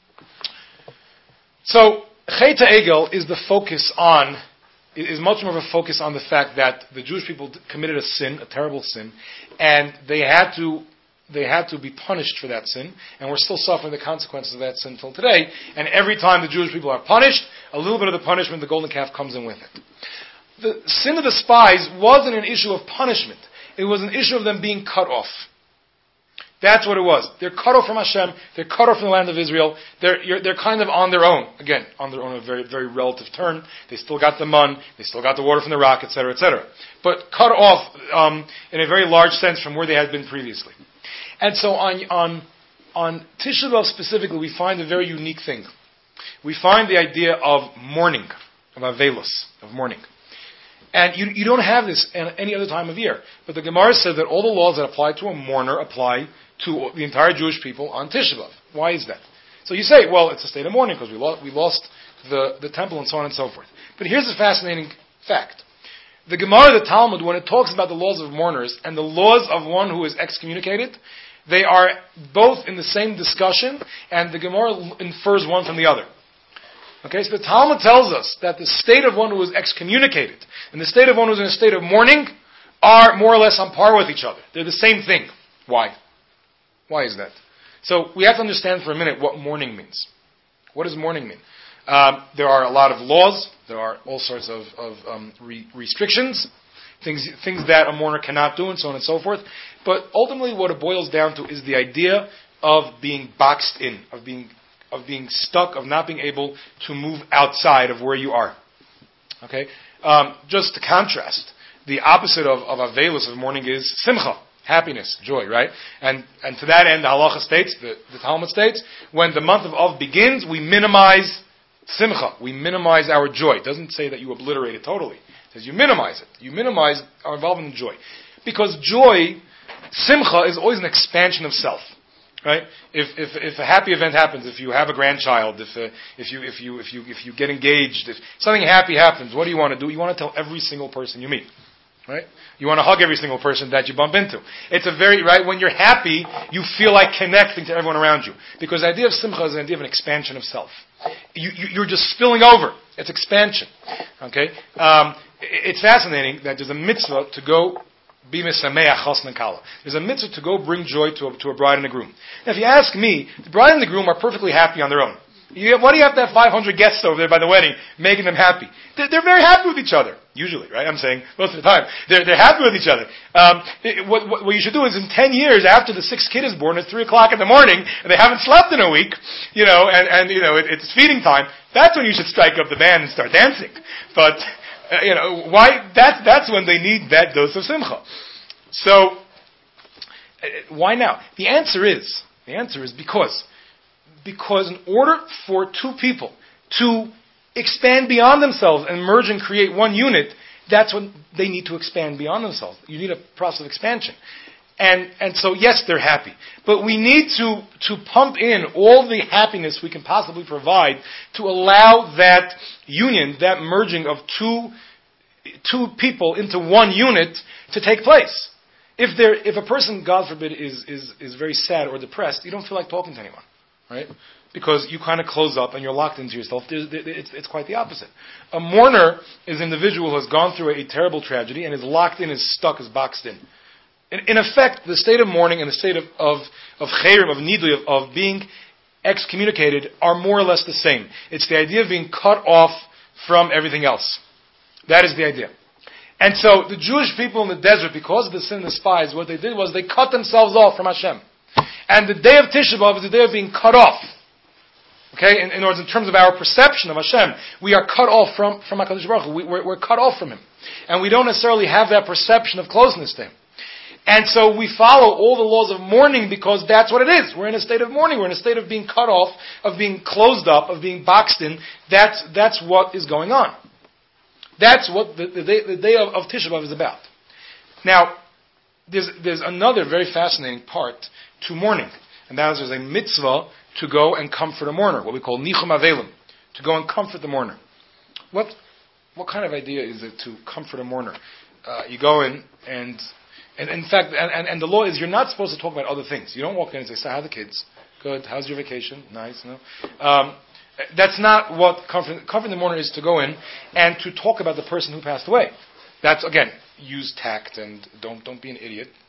So Chet Egel is much more of a focus on the fact that the Jewish people committed a sin, a terrible sin, and they had to they had to be punished for that sin, and we're still suffering the consequences of that sin till today. And every time the Jewish people are punished, a little bit of the punishment, the golden calf, comes in with it. The sin of the spies wasn't an issue of punishment. It was an issue of them being cut off. That's what it was. They're cut off from Hashem. They're cut off from the land of Israel. They're kind of on their own. Again, on their own, a very, very relative term. They still got the mun. They still got the water from the rock, etc., etc. But cut off in a very large sense from where they had been previously. And so on Tisha B'Av specifically, we find a very unique thing. We find the idea of mourning, of Avelos, of mourning. And you don't have this at any other time of year. But the Gemara said that all the laws that apply to a mourner apply to the entire Jewish people on Tisha B'Av. Why is that? So you say, well, it's a state of mourning because we lost the temple and so on and so forth. But here's a fascinating fact. The Gemara, the Talmud, when it talks about the laws of mourners and the laws of one who is excommunicated, they are both in the same discussion, and the Gemara infers one from the other. Okay, so the Talmud tells us that the state of one who is excommunicated and the state of one who is in a state of mourning are more or less on par with each other. They're the same thing. Why? Why is that? So we have to understand for a minute what mourning means. What does mourning mean? There are a lot of laws. There are all sorts of restrictions, things that a mourner cannot do, and so on and so forth. But ultimately, what it boils down to is the idea of being boxed in, of being stuck, of not being able to move outside of where you are. Okay? Just to contrast, the opposite of Avelos, of mourning, is Simcha, happiness, joy, right? And to that end, the Halacha states, the Talmud states, when the month of Av begins, we minimize Simcha, we minimize our joy. It doesn't say that you obliterate it totally. It says you minimize it. You minimize our involvement in joy. Because joy, Simcha, is always an expansion of self. Right? If a happy event happens, if you have a grandchild, if you get engaged, if something happy happens, what do you want to do? You want to tell every single person you meet. Right? You want to hug every single person that you bump into. It's right, when you're happy, you feel like connecting to everyone around you. Because the idea of Simcha is the idea of an expansion of self. You're just spilling over. It's expansion. Okay? It's fascinating that there's a mitzvah to go be mesameach chasna kala. There's a mitzvah to go bring joy to a bride and a groom. Now, if you ask me, the bride and the groom are perfectly happy on their own. Why do you have to have 500 guests over there by the wedding, making them happy? They're very happy with each other. Usually, right? I'm saying most of the time. They're happy with each other. What you should do is in 10 years, after the sixth kid is born, at 3 o'clock in the morning, and they haven't slept in a week, it's feeding time, that's when you should strike up the band and start dancing. But, why? That's when they need that dose of simcha. So, why now? The answer is because in order for two people to expand beyond themselves and merge and create one unit, that's when they need to expand beyond themselves. You need a process of expansion. And so, yes, they're happy. But we need to pump in all the happiness we can possibly provide to allow that union, that merging of two people into one unit to take place. If a person, God forbid, is very sad or depressed, you don't feel like talking to anyone, right? Because you kind of close up and you're locked into yourself. It's quite the opposite. A mourner is an individual who has gone through a terrible tragedy and is locked in, is stuck, is boxed in. In effect, the state of mourning and the state of chayrim, of nidui, of being excommunicated are more or less the same. It's the idea of being cut off from everything else. That is the idea. And so the Jewish people in the desert, because of the sin of the spies, what they did was they cut themselves off from Hashem. And the day of Tisha B'Av is the day of being cut off. Okay, in other words, in terms of our perception of Hashem, we are cut off from HaKadosh Baruch Hu. We're cut off from Him. And we don't necessarily have that perception of closeness to Him. And so we follow all the laws of mourning because that's what it is. We're in a state of mourning. We're in a state of being cut off, of being closed up, of being boxed in. That's what is going on. That's what the day of Tisha B'Av is about. Now, there's another very fascinating part to mourning. And that is there's a mitzvah to go and comfort a mourner, what we call nichum avelim, to go and comfort the mourner. What kind of idea is it to comfort a mourner? You go in and in fact, and the law is you're not supposed to talk about other things. You don't walk in and say, so how are the kids? Good. How's your vacation? Nice. No. That's not what comforting the mourner is, to go in and to talk about the person who passed away. That's, again, use tact and don't be an idiot.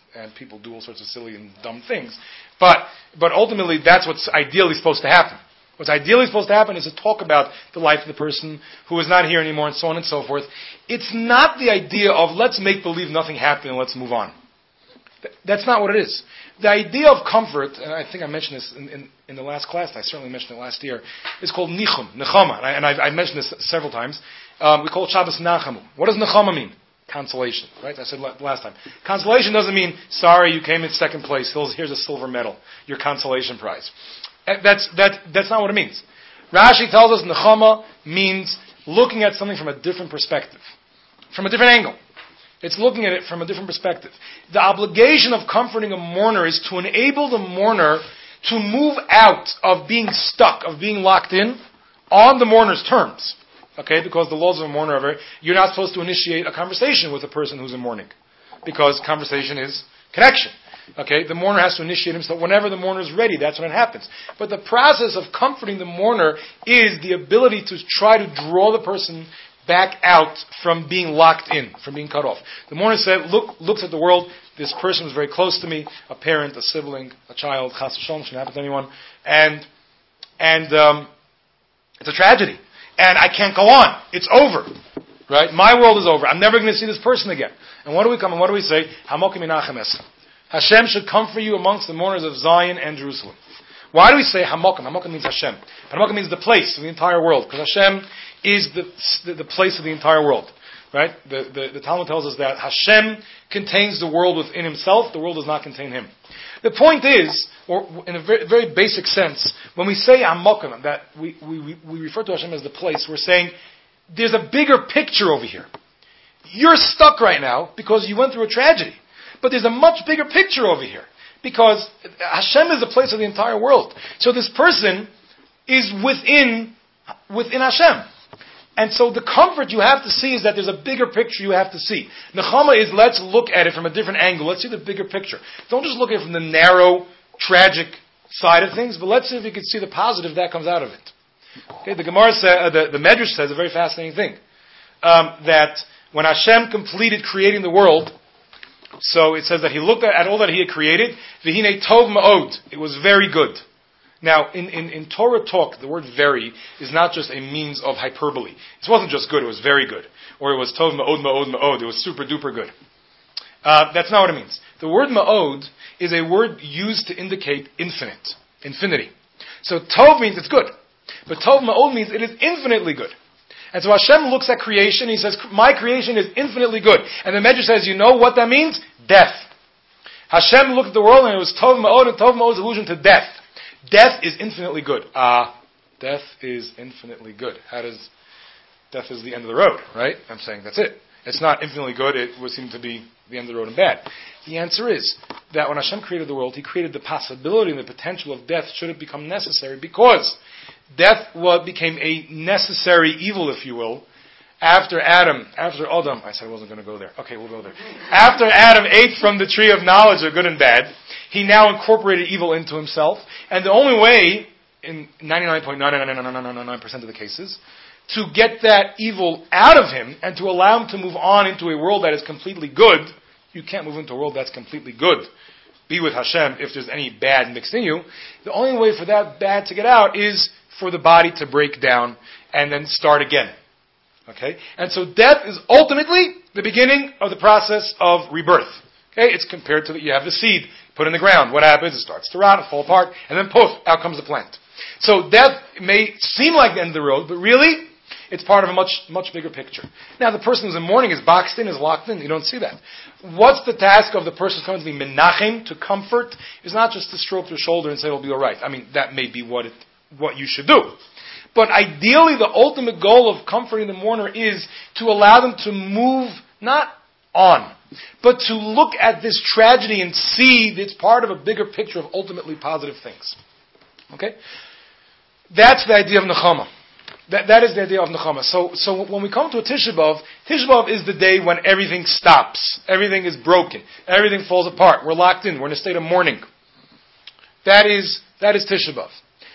and people do all sorts of silly and dumb things. But ultimately, that's what's ideally supposed to happen. What's ideally supposed to happen is to talk about the life of the person who is not here anymore and so on and so forth. It's not the idea of let's make believe nothing happened and let's move on. That's not what it is. The idea of comfort, and I think I mentioned this in the last class, I certainly mentioned it last year, is called nichum, nechama. And I mentioned this several times. We call it Shabbos Nachamu. What does nechama mean? Consolation, right? I said last time. Consolation doesn't mean, sorry, you came in second place, here's a silver medal, your consolation prize. That's not what it means. Rashi tells us nechama means looking at something from a different perspective, from a different angle. It's looking at it from a different perspective. The obligation of comforting a mourner is to enable the mourner to move out of being stuck, of being locked in, on the mourner's terms. Okay, because the laws of a mourner are you're not supposed to initiate a conversation with a person who's in mourning. Because conversation is connection. Okay, the mourner has to initiate himself. Whenever the mourner is ready, that's when it happens. But the process of comforting the mourner is the ability to try to draw the person back out from being locked in, from being cut off. The mourner said, looks at the world, this person was very close to me, a parent, a sibling, a child, chas v'shalom, shouldn't happen to anyone, and it's a tragedy. And I can't go on. It's over. Right? My world is over. I'm never going to see this person again. And what do we come and what do we say? Hamokim Menachem Esem. Hashem should comfort you amongst the mourners of Zion and Jerusalem. Why do we say Hamokim? Hamokim means Hashem. Hamokim means the place of the entire world. Because Hashem is the place of the entire world. Right? The Talmud tells us that Hashem contains the world within himself. The world does not contain him. The point is, or in a very, very basic sense, when we say Hamokim, that we refer to Hashem as the place, we're saying there's a bigger picture over here. You're stuck right now because you went through a tragedy. But there's a much bigger picture over here. Because Hashem is the place of the entire world. So this person is within Hashem. And so the comfort you have to see is that there's a bigger picture you have to see. Nechama is let's look at it from a different angle. Let's see the bigger picture. Don't just look at it from the narrow, tragic side of things, but let's see if you can see the positive that comes out of it. Okay, the Gemara says, the Medrash says a very fascinating thing. That when Hashem completed creating the world, so it says that he looked at all that he had created, v'hinei tov ma'od. It was very good. Now, in Torah talk, the word very is not just a means of hyperbole. It wasn't just good, it was very good. Or it was tov ma'od, ma'od, ma'od. It was super duper good. That's not what it means. The word ma'od is a word used to indicate infinity. So tov means it's good. But tov ma'od means it is infinitely good. And so Hashem looks at creation, he says, my creation is infinitely good. And the Medrash says, you know what that means? Death. Hashem looked at the world and it was tov ma'od, and tov ma'od is allusion to death. Death is infinitely good. Death is infinitely good. Death is the end of the road, right? I'm saying that's it. It's not infinitely good, it would seem to be the end of the road and bad. The answer is that when Hashem created the world, he created the possibility and the potential of death should it become necessary, because death became a necessary evil, if you will, after Adam, I said I wasn't going to go there. Okay, we'll go there. After Adam ate from the tree of knowledge of good and bad, he now incorporated evil into himself, and the only way, in 99.99999% of the cases, to get that evil out of him and to allow him to move on into a world that is completely good. You can't move into a world that's completely good. Be with Hashem if there's any bad mixed in you. The only way for that bad to get out is for the body to break down and then start again. Okay? And so death is ultimately the beginning of the process of rebirth. Okay? It's compared to you have the seed put in the ground. What happens? It starts to rot and fall apart, and then poof, out comes the plant. So death may seem like the end of the road, but really, it's part of a much, much bigger picture. Now, the person who's in mourning is boxed in, is locked in. You don't see that. What's the task of the person who's coming to be menachem, to comfort? Is not just to stroke their shoulder and say it'll be all right. I mean, that may be what you should do. But ideally, the ultimate goal of comforting the mourner is to allow them to move, not on, but to look at this tragedy and see that it's part of a bigger picture of ultimately positive things. Okay? That's the idea of nechama. That is the idea of nechama. So when we come to a Tisha B'Av is the day when everything stops. Everything is broken. Everything falls apart. We're locked in. We're in a state of mourning. That is Tisha B'Av.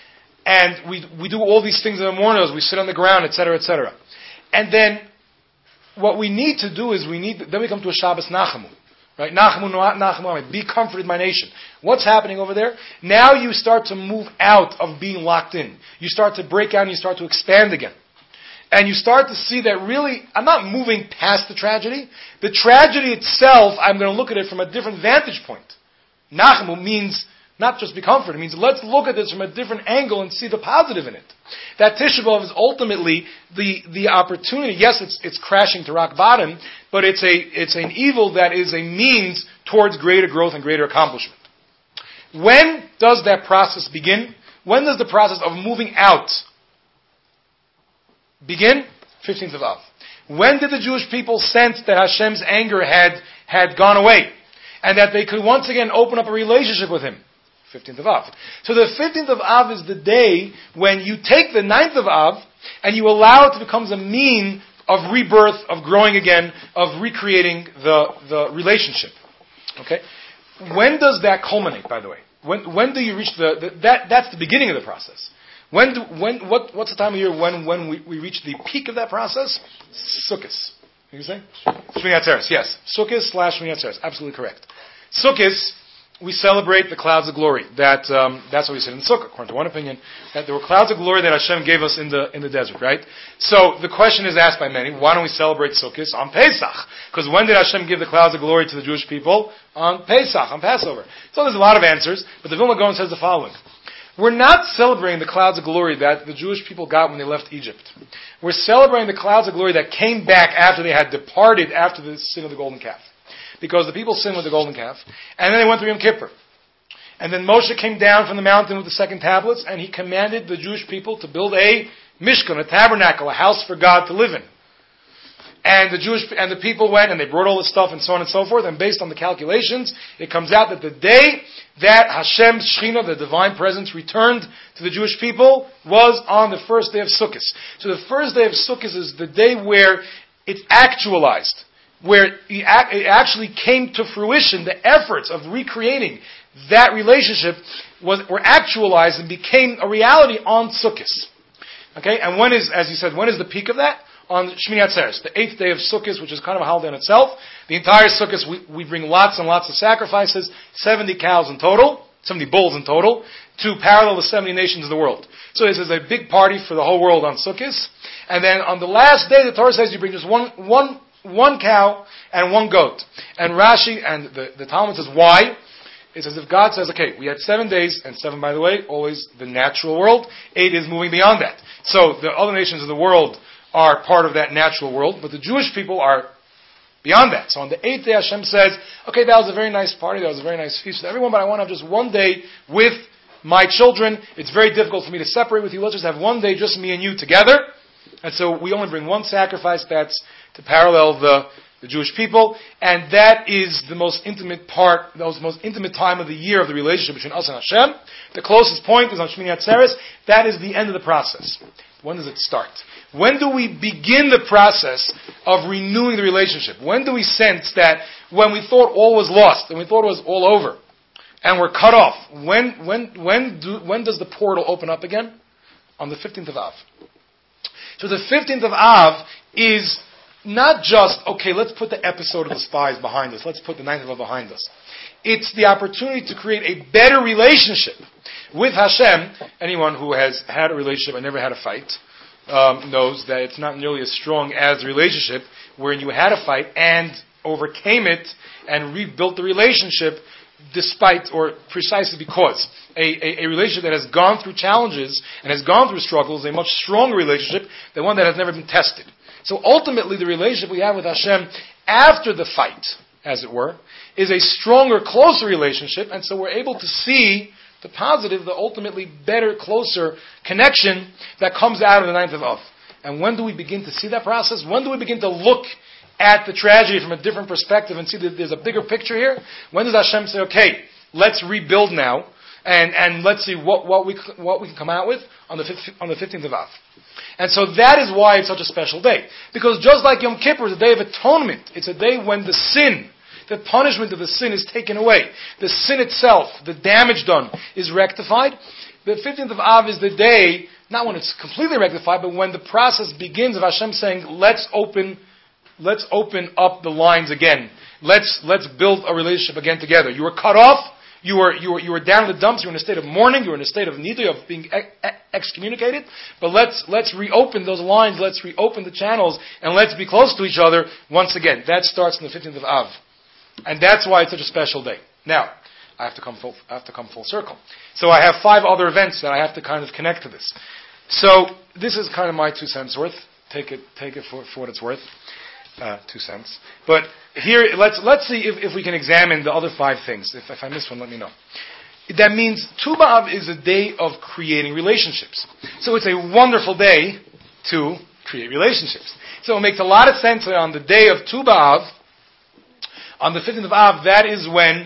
And we do all these things in the morning, we sit on the ground, etc., etc. And then what we need to do is then we come to a Shabbos Nachamu. Right? Nachamu, be comforted, my nation. What's happening over there? Now you start to move out of being locked in. You start to break out and you start to expand again. And you start to see that really, I'm not moving past the tragedy. The tragedy itself, I'm going to look at it from a different vantage point. Nachamu means not just be comforted. It means let's look at this from a different angle and see the positive in it. That Tisha B'Av is ultimately the opportunity. Yes, it's crashing to rock bottom, but it's an evil that is a means towards greater growth and greater accomplishment. When does that process begin? When does the process of moving out begin? 15th of Av. When did the Jewish people sense that Hashem's anger had gone away and that they could once again open up a relationship with Him? 15th of Av. So the 15th of Av is the day when you take the 9th of Av and you allow it to become a mean of rebirth, of growing again, of recreating the relationship. Okay? When does that culminate, by the way? When do you reach that's the beginning of the process. What's the time of year when we reach the peak of that process? Sukkot. What you say? Shmini Atzeres, yes. Sukkot / Shmini Atzeres, absolutely correct. Sukkot, we celebrate the clouds of glory. That's what we said in Sukkot, according to one opinion, that there were clouds of glory that Hashem gave us in the desert, right? So the question is asked by many, why don't we celebrate Sukkot on Pesach? Because when did Hashem give the clouds of glory to the Jewish people? On Pesach, on Passover. So there's a lot of answers, but the Vilna Gaon says the following. We're not celebrating the clouds of glory that the Jewish people got when they left Egypt. We're celebrating the clouds of glory that came back after they had departed after the sin of the golden calf. Because the people sinned with the golden calf, and then they went through Yom Kippur. And then Moshe came down from the mountain with the second tablets, and he commanded the Jewish people to build a mishkan, a tabernacle, a house for God to live in. And the people went and they brought all this stuff and so on and so forth, and based on the calculations, it comes out that the day that Hashem's Shekhinah, the divine presence, returned to the Jewish people was on the first day of Sukkot. So the first day of Sukkot is the day where it's actualized, where it actually came to fruition. The efforts of recreating that relationship were actualized and became a reality on Sukkot. Okay, and when is the peak of that? On Shmini Atzeres, the 8th day of Sukkot, which is kind of a holiday in itself. The entire Sukkot, we bring lots and lots of sacrifices, 70 cows in total, 70 bulls in total, to parallel the 70 nations of the world. So this is a big party for the whole world on Sukkot. And then on the last day, the Torah says you bring just one cow and one goat. And Rashi, and the Talmud says, why? It's as if God says, okay, we had 7 days, and 7, by the way, always the natural world. 8 is moving beyond that. So the other nations of the world are part of that natural world, but the Jewish people are beyond that. So on the 8th day, Hashem says, okay, that was a very nice party, that was a very nice feast with everyone, but I want to have just 1 day with my children. It's very difficult for me to separate with you. Let's just have 1 day, just me and you together. And so we only bring one sacrifice, that's to parallel the Jewish people, and that is the most intimate part, the most intimate time of the year of the relationship between us and Hashem. The closest point is on Shmini Atzeres. That is the end of the process. When does it start? When do we begin the process of renewing the relationship? When do we sense that when we thought all was lost and we thought it was all over and we're cut off, when does the portal open up again? On the 15th of Av. So the 15th of Av is not just, okay, let's put the episode of the spies behind us. Let's put the 9th of Av behind us. It's the opportunity to create a better relationship with Hashem. Anyone who has had a relationship and never had a fight knows that it's not nearly as strong as the relationship where you had a fight and overcame it and rebuilt the relationship despite or precisely because. A relationship that has gone through challenges and has gone through struggles is a much stronger relationship than one that has never been tested. So ultimately the relationship we have with Hashem after the fight, as it were, is a stronger, closer relationship, and so we're able to see the positive, the ultimately better, closer connection that comes out of the 9th of Av. And when do we begin to see that process? When do we begin to look at the tragedy from a different perspective and see that there's a bigger picture here? When does Hashem say, okay, let's rebuild now, and let's see what we can come out with on the 15th of Av. And so that is why it's such a special day. Because just like Yom Kippur is a day of atonement, it's a day when the sin, the punishment of the sin is taken away. The sin itself, the damage done, is rectified. The 15th of Av is the day, not when it's completely rectified, but when the process begins of Hashem saying, let's open up the lines again. Let's build a relationship again together. You were cut off. You were down in the dumps. You were in a state of mourning. You were in a state of nidui, of being excommunicated. But let's reopen those lines. Let's reopen the channels, and let's be close to each other once again. That starts on the 15th of Av, and that's why it's such a special day. Now, I have to come full circle. So I have 5 other events that I have to kind of connect to this. So this is kind of my 2 cents worth. Take it for what it's worth. 2 cents. But here, let's see if we can examine the other 5 things. If I miss one, let me know. That means Tu B'Av is a day of creating relationships. So it's a wonderful day to create relationships. So it makes a lot of sense that on the day of Tu B'Av, on the 15th of Av, that is when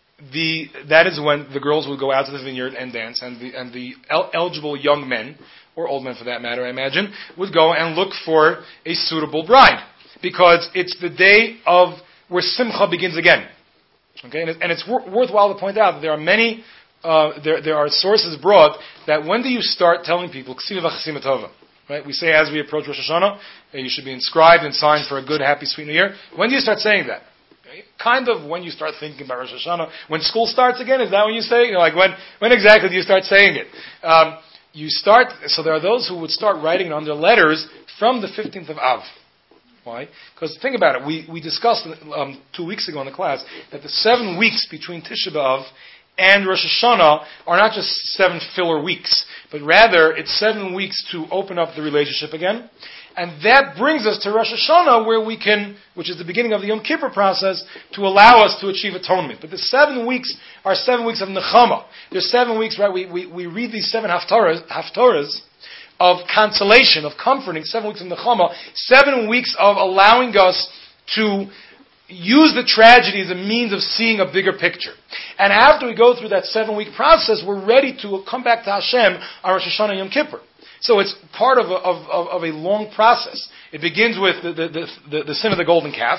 the girls would go out to the vineyard and dance, and the eligible young men, or old men for that matter, I imagine, would go and look for a suitable bride. Because it's the day of where Simcha begins again. Okay, and it's worthwhile to point out that there are many, there are sources brought that when do you start telling people, Ksiva v'chasima tova? Right? We say as we approach Rosh Hashanah, you should be inscribed and signed for a good, happy, sweet New Year. When do you start saying that? Kind of when you start thinking about Rosh Hashanah. When school starts again, is that when you say? Like when exactly do you start saying it? You start, so there are those who would start writing it on their letters from the 15th of Av. Why? Because think about it. We discussed 2 weeks ago in the class that the 7 weeks between Tisha B'Av and Rosh Hashanah are not just 7 filler weeks, but rather it's 7 weeks to open up the relationship again. And that brings us to Rosh Hashanah, where we can, which is the beginning of the Yom Kippur process, to allow us to achieve atonement. But the 7 weeks are 7 weeks of Nechama. There's 7 weeks, right? We read these 7 haftorahs of consolation, of comforting, 7 weeks of Nechama, 7 weeks of allowing us to use the tragedy as a means of seeing a bigger picture. And after we go through that 7-week process, we're ready to come back to Hashem on Rosh Hashanah and Yom Kippur. So it's part of a long process. It begins with the sin of the golden calf.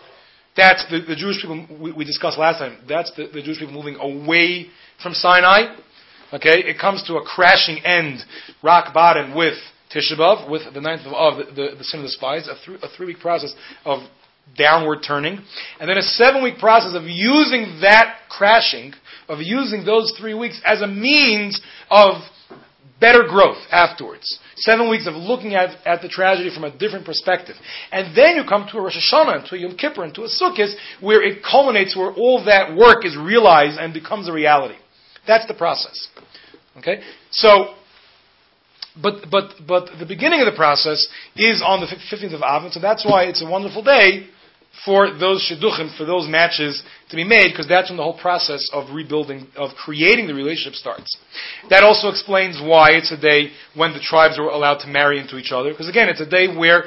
That's the Jewish people we discussed last time. That's the Jewish people moving away from Sinai. Okay, it comes to a crashing end, rock bottom with Tisha B'Av, with the 9th of Av, the sin of the spies, a 3-week process of downward turning, and then a 7-week process of using that crashing, of using those 3 weeks as a means of better growth afterwards. 7 weeks of looking at the tragedy from a different perspective. And then you come to a Rosh Hashanah, and to a Yom Kippur, and to a Sukkot, where it culminates, where all that work is realized and becomes a reality. That's the process. Okay? So, but the beginning of the process is on the 15th of Av, and so that's why it's a wonderful day for those shidduchim, for those matches to be made, because that's when the whole process of rebuilding, of creating the relationship starts. That also explains why it's a day when the tribes are allowed to marry into each other, because again, it's a day where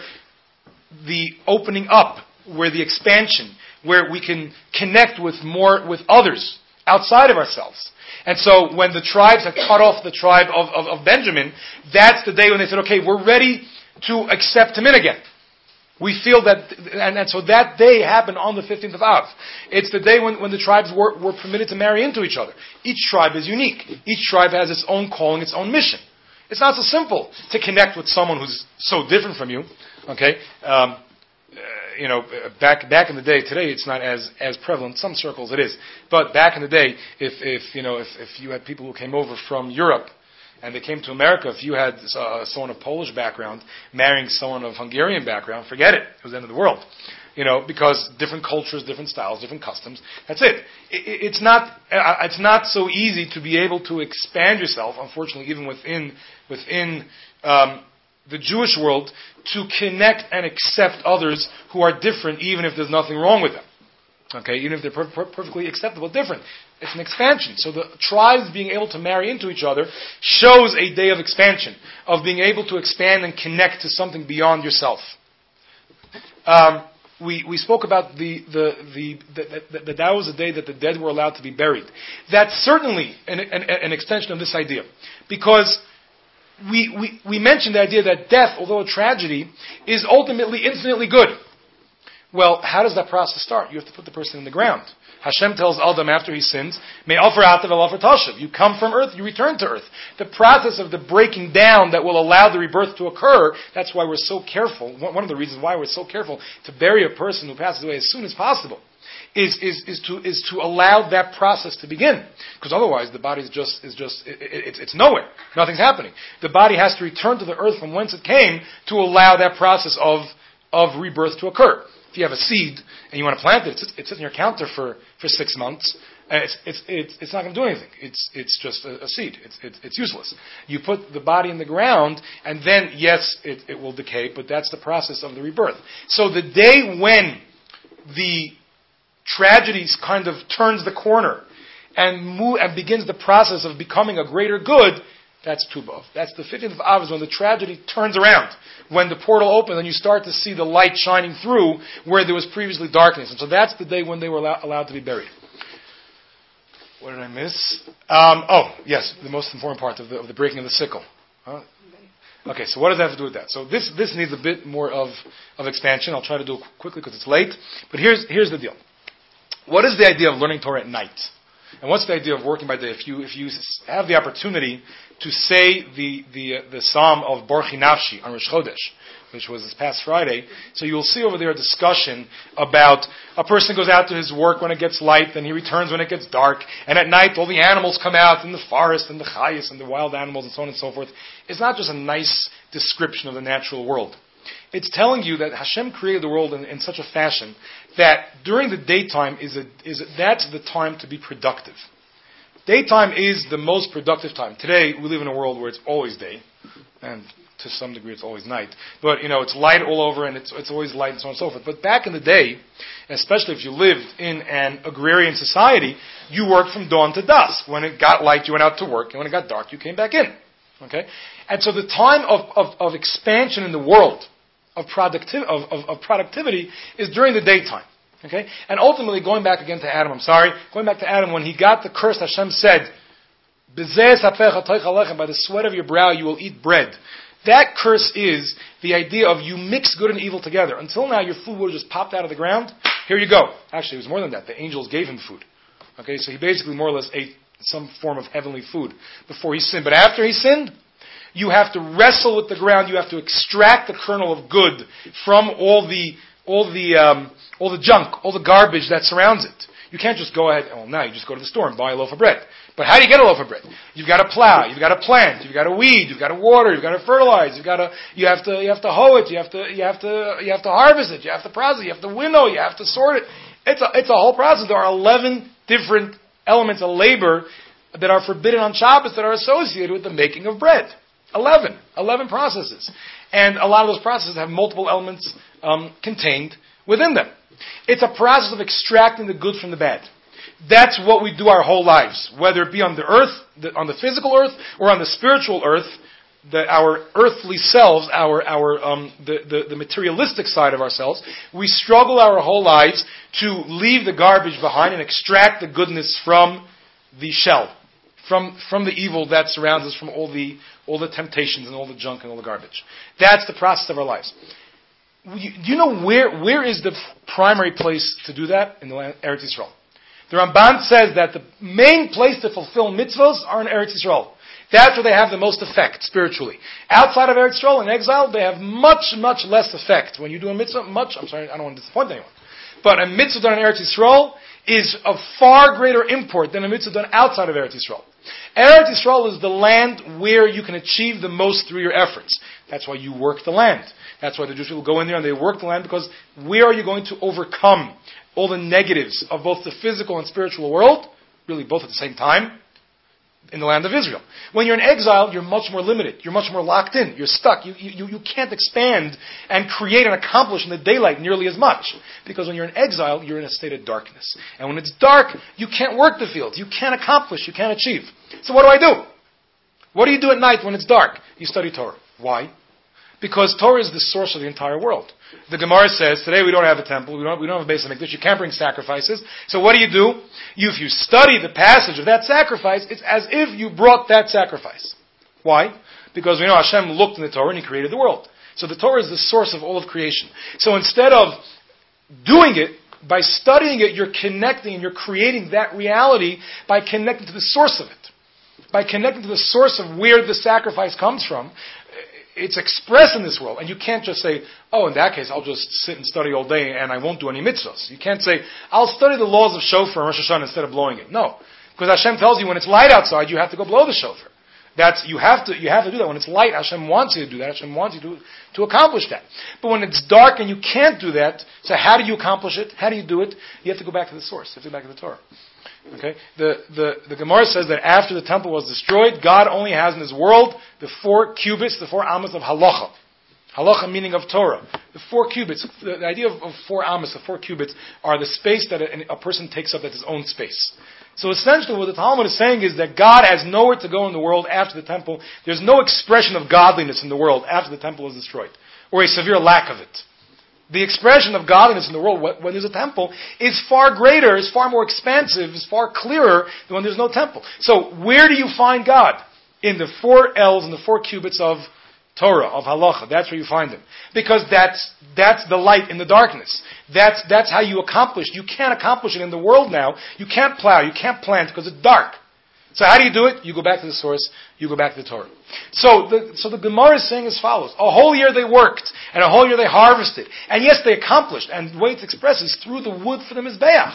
the opening up, where the expansion, where we can connect with others outside of ourselves. And so when the tribes have cut off the tribe of Benjamin, that's the day when they said, okay, we're ready to accept him in again. We feel that, and so that day happened on the 15th of Av. It's the day when the tribes were permitted to marry into each other. Each tribe is unique. Each tribe has its own calling, its own mission. It's not so simple to connect with someone who's so different from you. Okay? Back in the day, today it's not as prevalent. In some circles it is. But back in the day, if you had people who came over from Europe, and they came to America, if you had someone of Polish background marrying someone of Hungarian background, forget it. It was the end of the world. Because different cultures, different styles, different customs. That's it. It's not so easy to be able to expand yourself, unfortunately, even within the Jewish world, to connect and accept others who are different, even if there's nothing wrong with them. Okay, even if they're perfectly acceptable, different. It's an expansion. So the tribes being able to marry into each other shows a day of expansion, of being able to expand and connect to something beyond yourself. We spoke about that was the day that the dead were allowed to be buried. That's certainly an extension of this idea, because we mentioned the idea that death, although a tragedy, is ultimately infinitely good. Well, how does that process start? You have to put the person in the ground. Hashem tells Adam after he sins, "May offer atav el offer tashav." You come from earth, you return to earth. The process of the breaking down that will allow the rebirth to occur, that's why we're so careful. One of the reasons why we're so careful to bury a person who passes away as soon as possible. is to allow that process to begin. Because otherwise the body it's nowhere. Nothing's happening. The body has to return to the earth from whence it came to allow that process of rebirth to occur. If you have a seed and you want to plant it, it sits on your counter for 6 months. It's not going to do anything. It's just a seed. It's useless. You put the body in the ground, and then yes, it will decay. But that's the process of the rebirth. So the day when the tragedy kind of turns the corner and begins the process of becoming a greater good, that's Tu B'Av. That's the 15th of Av, is when the tragedy turns around. When the portal opens and you start to see the light shining through where there was previously darkness. And so that's the day when they were allowed to be buried. What did I miss? Yes, the most important part of the breaking of the sickle. Huh? Okay, so what does that have to do with that? So this needs a bit more of expansion. I'll try to do it quickly because it's late. But here's the deal. What is the idea of learning Torah at night? And what's the idea of working by day? If you have the opportunity to say the Psalm of Baruch Nafshi on Rosh Chodesh, which was this past Friday, so you'll see over there a discussion about a person goes out to his work when it gets light, then he returns when it gets dark, and at night all the animals come out in the forest, and the chayas, and the wild animals, and so on and so forth. It's not just a nice description of the natural world. It's telling you that Hashem created the world in such a fashion that during the daytime that's the time to be productive. Daytime is the most productive time. Today, we live in a world where it's always day, and to some degree it's always night. But, it's light all over, and it's always light, and so on and so forth. But back in the day, especially if you lived in an agrarian society, you worked from dawn to dusk. When it got light, you went out to work, and when it got dark, you came back in. Okay? And so the time of expansion in the world, of productivity, is during the daytime. Okay? And ultimately, going back to Adam, when he got the curse, Hashem said, by the sweat of your brow you will eat bread. That curse is the idea of you mix good and evil together. Until now, your food would have just popped out of the ground. Here you go. Actually, it was more than that. The angels gave him food. Okay, so he basically more or less ate some form of heavenly food before he sinned. But after he sinned, you have to wrestle with the ground. You have to extract the kernel of good from all the junk, all the garbage that surrounds it. You can't just go ahead. Well, now you just go to the store and buy a loaf of bread. But how do you get a loaf of bread? You've got to plow. You've got to plant. You've got to weed. You've got to water. You've got to fertilize. You have to hoe it. You have to harvest it. You have to process it. You have to winnow. You have to sort it. It's a whole process. There are 11 different elements of labor that are forbidden on Shabbos that are associated with the making of bread. 11 processes. And a lot of those processes have multiple elements contained within them. It's a process of extracting the good from the bad. That's what we do our whole lives, whether it be on the earth, on the physical earth, or on the spiritual earth. Our earthly selves, the materialistic side of ourselves, we struggle our whole lives to leave the garbage behind and extract the goodness from the shell, from the evil that surrounds us, from all the temptations and all the junk and all the garbage. That's the process of our lives. Do you know where is the primary place to do that? In the land Eretz Yisrael. The Ramban says that the main place to fulfill mitzvahs are in Eretz Yisrael. That's where they have the most effect spiritually. Outside of Eretz Yisrael, in exile, they have much, much less effect. When you do a mitzvah, I don't want to disappoint anyone. But a mitzvah done in Eretz Yisrael is of far greater import than a mitzvah done outside of Eretz Yisrael. Eretz Yisrael is the land where you can achieve the most through your efforts. That's why you work the land. That's why the Jewish people go in there and they work the land, because where are you going to overcome all the negatives of both the physical and spiritual world, really both at the same time, in the land of Israel. When you're in exile, you're much more limited. You're much more locked in. You're stuck. You can't expand and create and accomplish in the daylight nearly as much. Because when you're in exile, you're in a state of darkness. And when it's dark, you can't work the fields. You can't accomplish. You can't achieve. So what do? What do you do at night when it's dark? You study Torah. Why? Because Torah is the source of the entire world. The Gemara says, today we don't have a temple, we don't have a base of mikdash, you can't bring sacrifices. So what do? If you study the passage of that sacrifice, it's as if you brought that sacrifice. Why? Because we know Hashem looked in the Torah and He created the world. So the Torah is the source of all of creation. So instead of doing it, by studying it, you're connecting and you're creating that reality by connecting to the source of it. By connecting to the source of where the sacrifice comes from. it's expressed in this world. And you can't just say, oh, in that case, I'll just sit and study all day and I won't do any mitzvahs. You can't say, I'll study the laws of shofar and Rosh Hashanah instead of blowing it. No. Because Hashem tells you when it's light outside, you have to go blow the shofar. You have to do that. When it's light, Hashem wants you to do that. Hashem wants you to accomplish that. But when it's dark and you can't do that, so how do you accomplish it? How do you do it? You have to go back to the source. You have to go back to the Torah. Okay? The Gemara says that after the temple was destroyed, God only has in His world the 4 cubits, the 4 amas of halacha. Halacha meaning of Torah. The 4 cubits, the idea of 4 amas, the 4 cubits, are the space that a person takes up, that's his own space. So essentially what the Talmud is saying is that God has nowhere to go in the world after the temple. There's no expression of godliness in the world after the temple is destroyed, or a severe lack of it. The expression of godliness in the world when there's a temple is far greater, is far more expansive, is far clearer than when there's no temple. So where do you find God? In the 4 L's and the 4 cubits of Torah, of halacha. That's where you find Him. Because that's the light in the darkness. That's how you accomplish. You can't accomplish it in the world now. You can't plow, you can't plant because it's dark. So how do you do it? You go back to the source, you go back to the Torah. So the Gemara is saying as follows. A whole year they worked, and a whole year they harvested. And yes, they accomplished, and the way it's expressed is through the wood for the Mizbeach.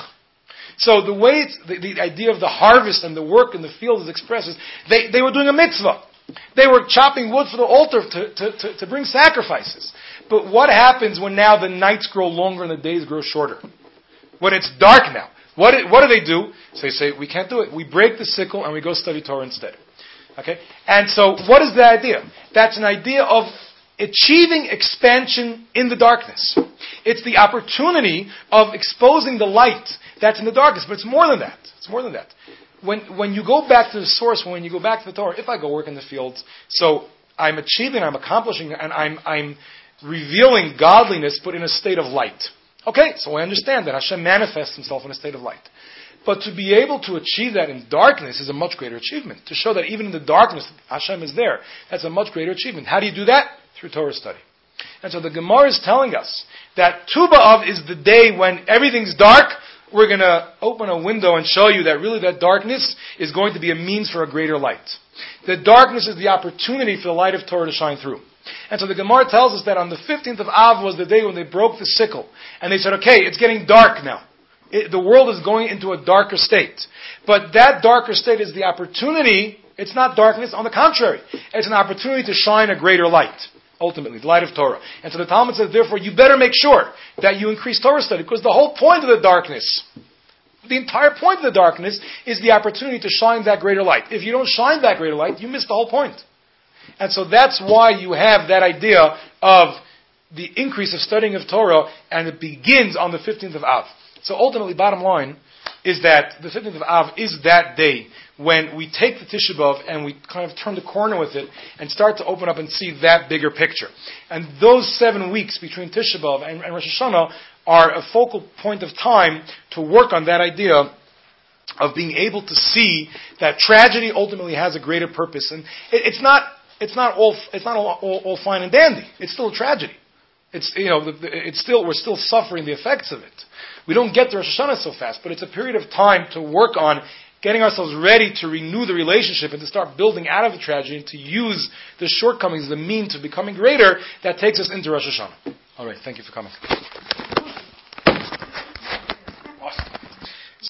So the way the idea of the harvest and the work in the field is expressed is they were doing a mitzvah. They were chopping wood for the altar to bring sacrifices. But what happens when now the nights grow longer and the days grow shorter? When it's dark now. What do they do? So they say, we can't do it. We break the sickle and we go study Torah instead. Okay? And so what is the idea? That's an idea of achieving expansion in the darkness. It's the opportunity of exposing the light that's in the darkness. But it's more than that. It's more than that. When you go back to the source, when you go back to the Torah, if I go work in the fields, so I'm achieving, I'm accomplishing, and I'm revealing godliness, but in a state of light. Okay, so I understand that Hashem manifests Himself in a state of light. But to be able to achieve that in darkness is a much greater achievement. To show that even in the darkness, Hashem is there, that's a much greater achievement. How do you do that? Through Torah study. And so the Gemara is telling us that Tu B'Av is the day when everything's dark. We're going to open a window and show you that really that darkness is going to be a means for a greater light. The darkness is the opportunity for the light of Torah to shine through. And so the Gemara tells us that on the 15th of Av was the day when they broke the sickle. And they said, okay, it's getting dark now. The world is going into a darker state. But that darker state is the opportunity. It's not darkness, on the contrary. It's an opportunity to shine a greater light. Ultimately, the light of Torah. And so the Talmud says, therefore, you better make sure that you increase Torah study, because the whole point of the darkness, the entire point of the darkness, is the opportunity to shine that greater light. If you don't shine that greater light, you miss the whole point. And so that's why you have that idea of the increase of studying of Torah, and it begins on the 15th of Av. So ultimately, bottom line, is that the 15th of Av is that day when we take the Tisha B'Av and we kind of turn the corner with it and start to open up and see that bigger picture. And those 7 weeks between Tisha B'Av and Rosh Hashanah are a focal point of time to work on that idea of being able to see that tragedy ultimately has a greater purpose. And it's not all fine and dandy. It's still a tragedy. We're still suffering the effects of it. We don't get to Rosh Hashanah so fast, but it's a period of time to work on getting ourselves ready to renew the relationship and to start building out of the tragedy and to use the shortcomings, the mean to becoming greater, that takes us into Rosh Hashanah. All right, thank you for coming.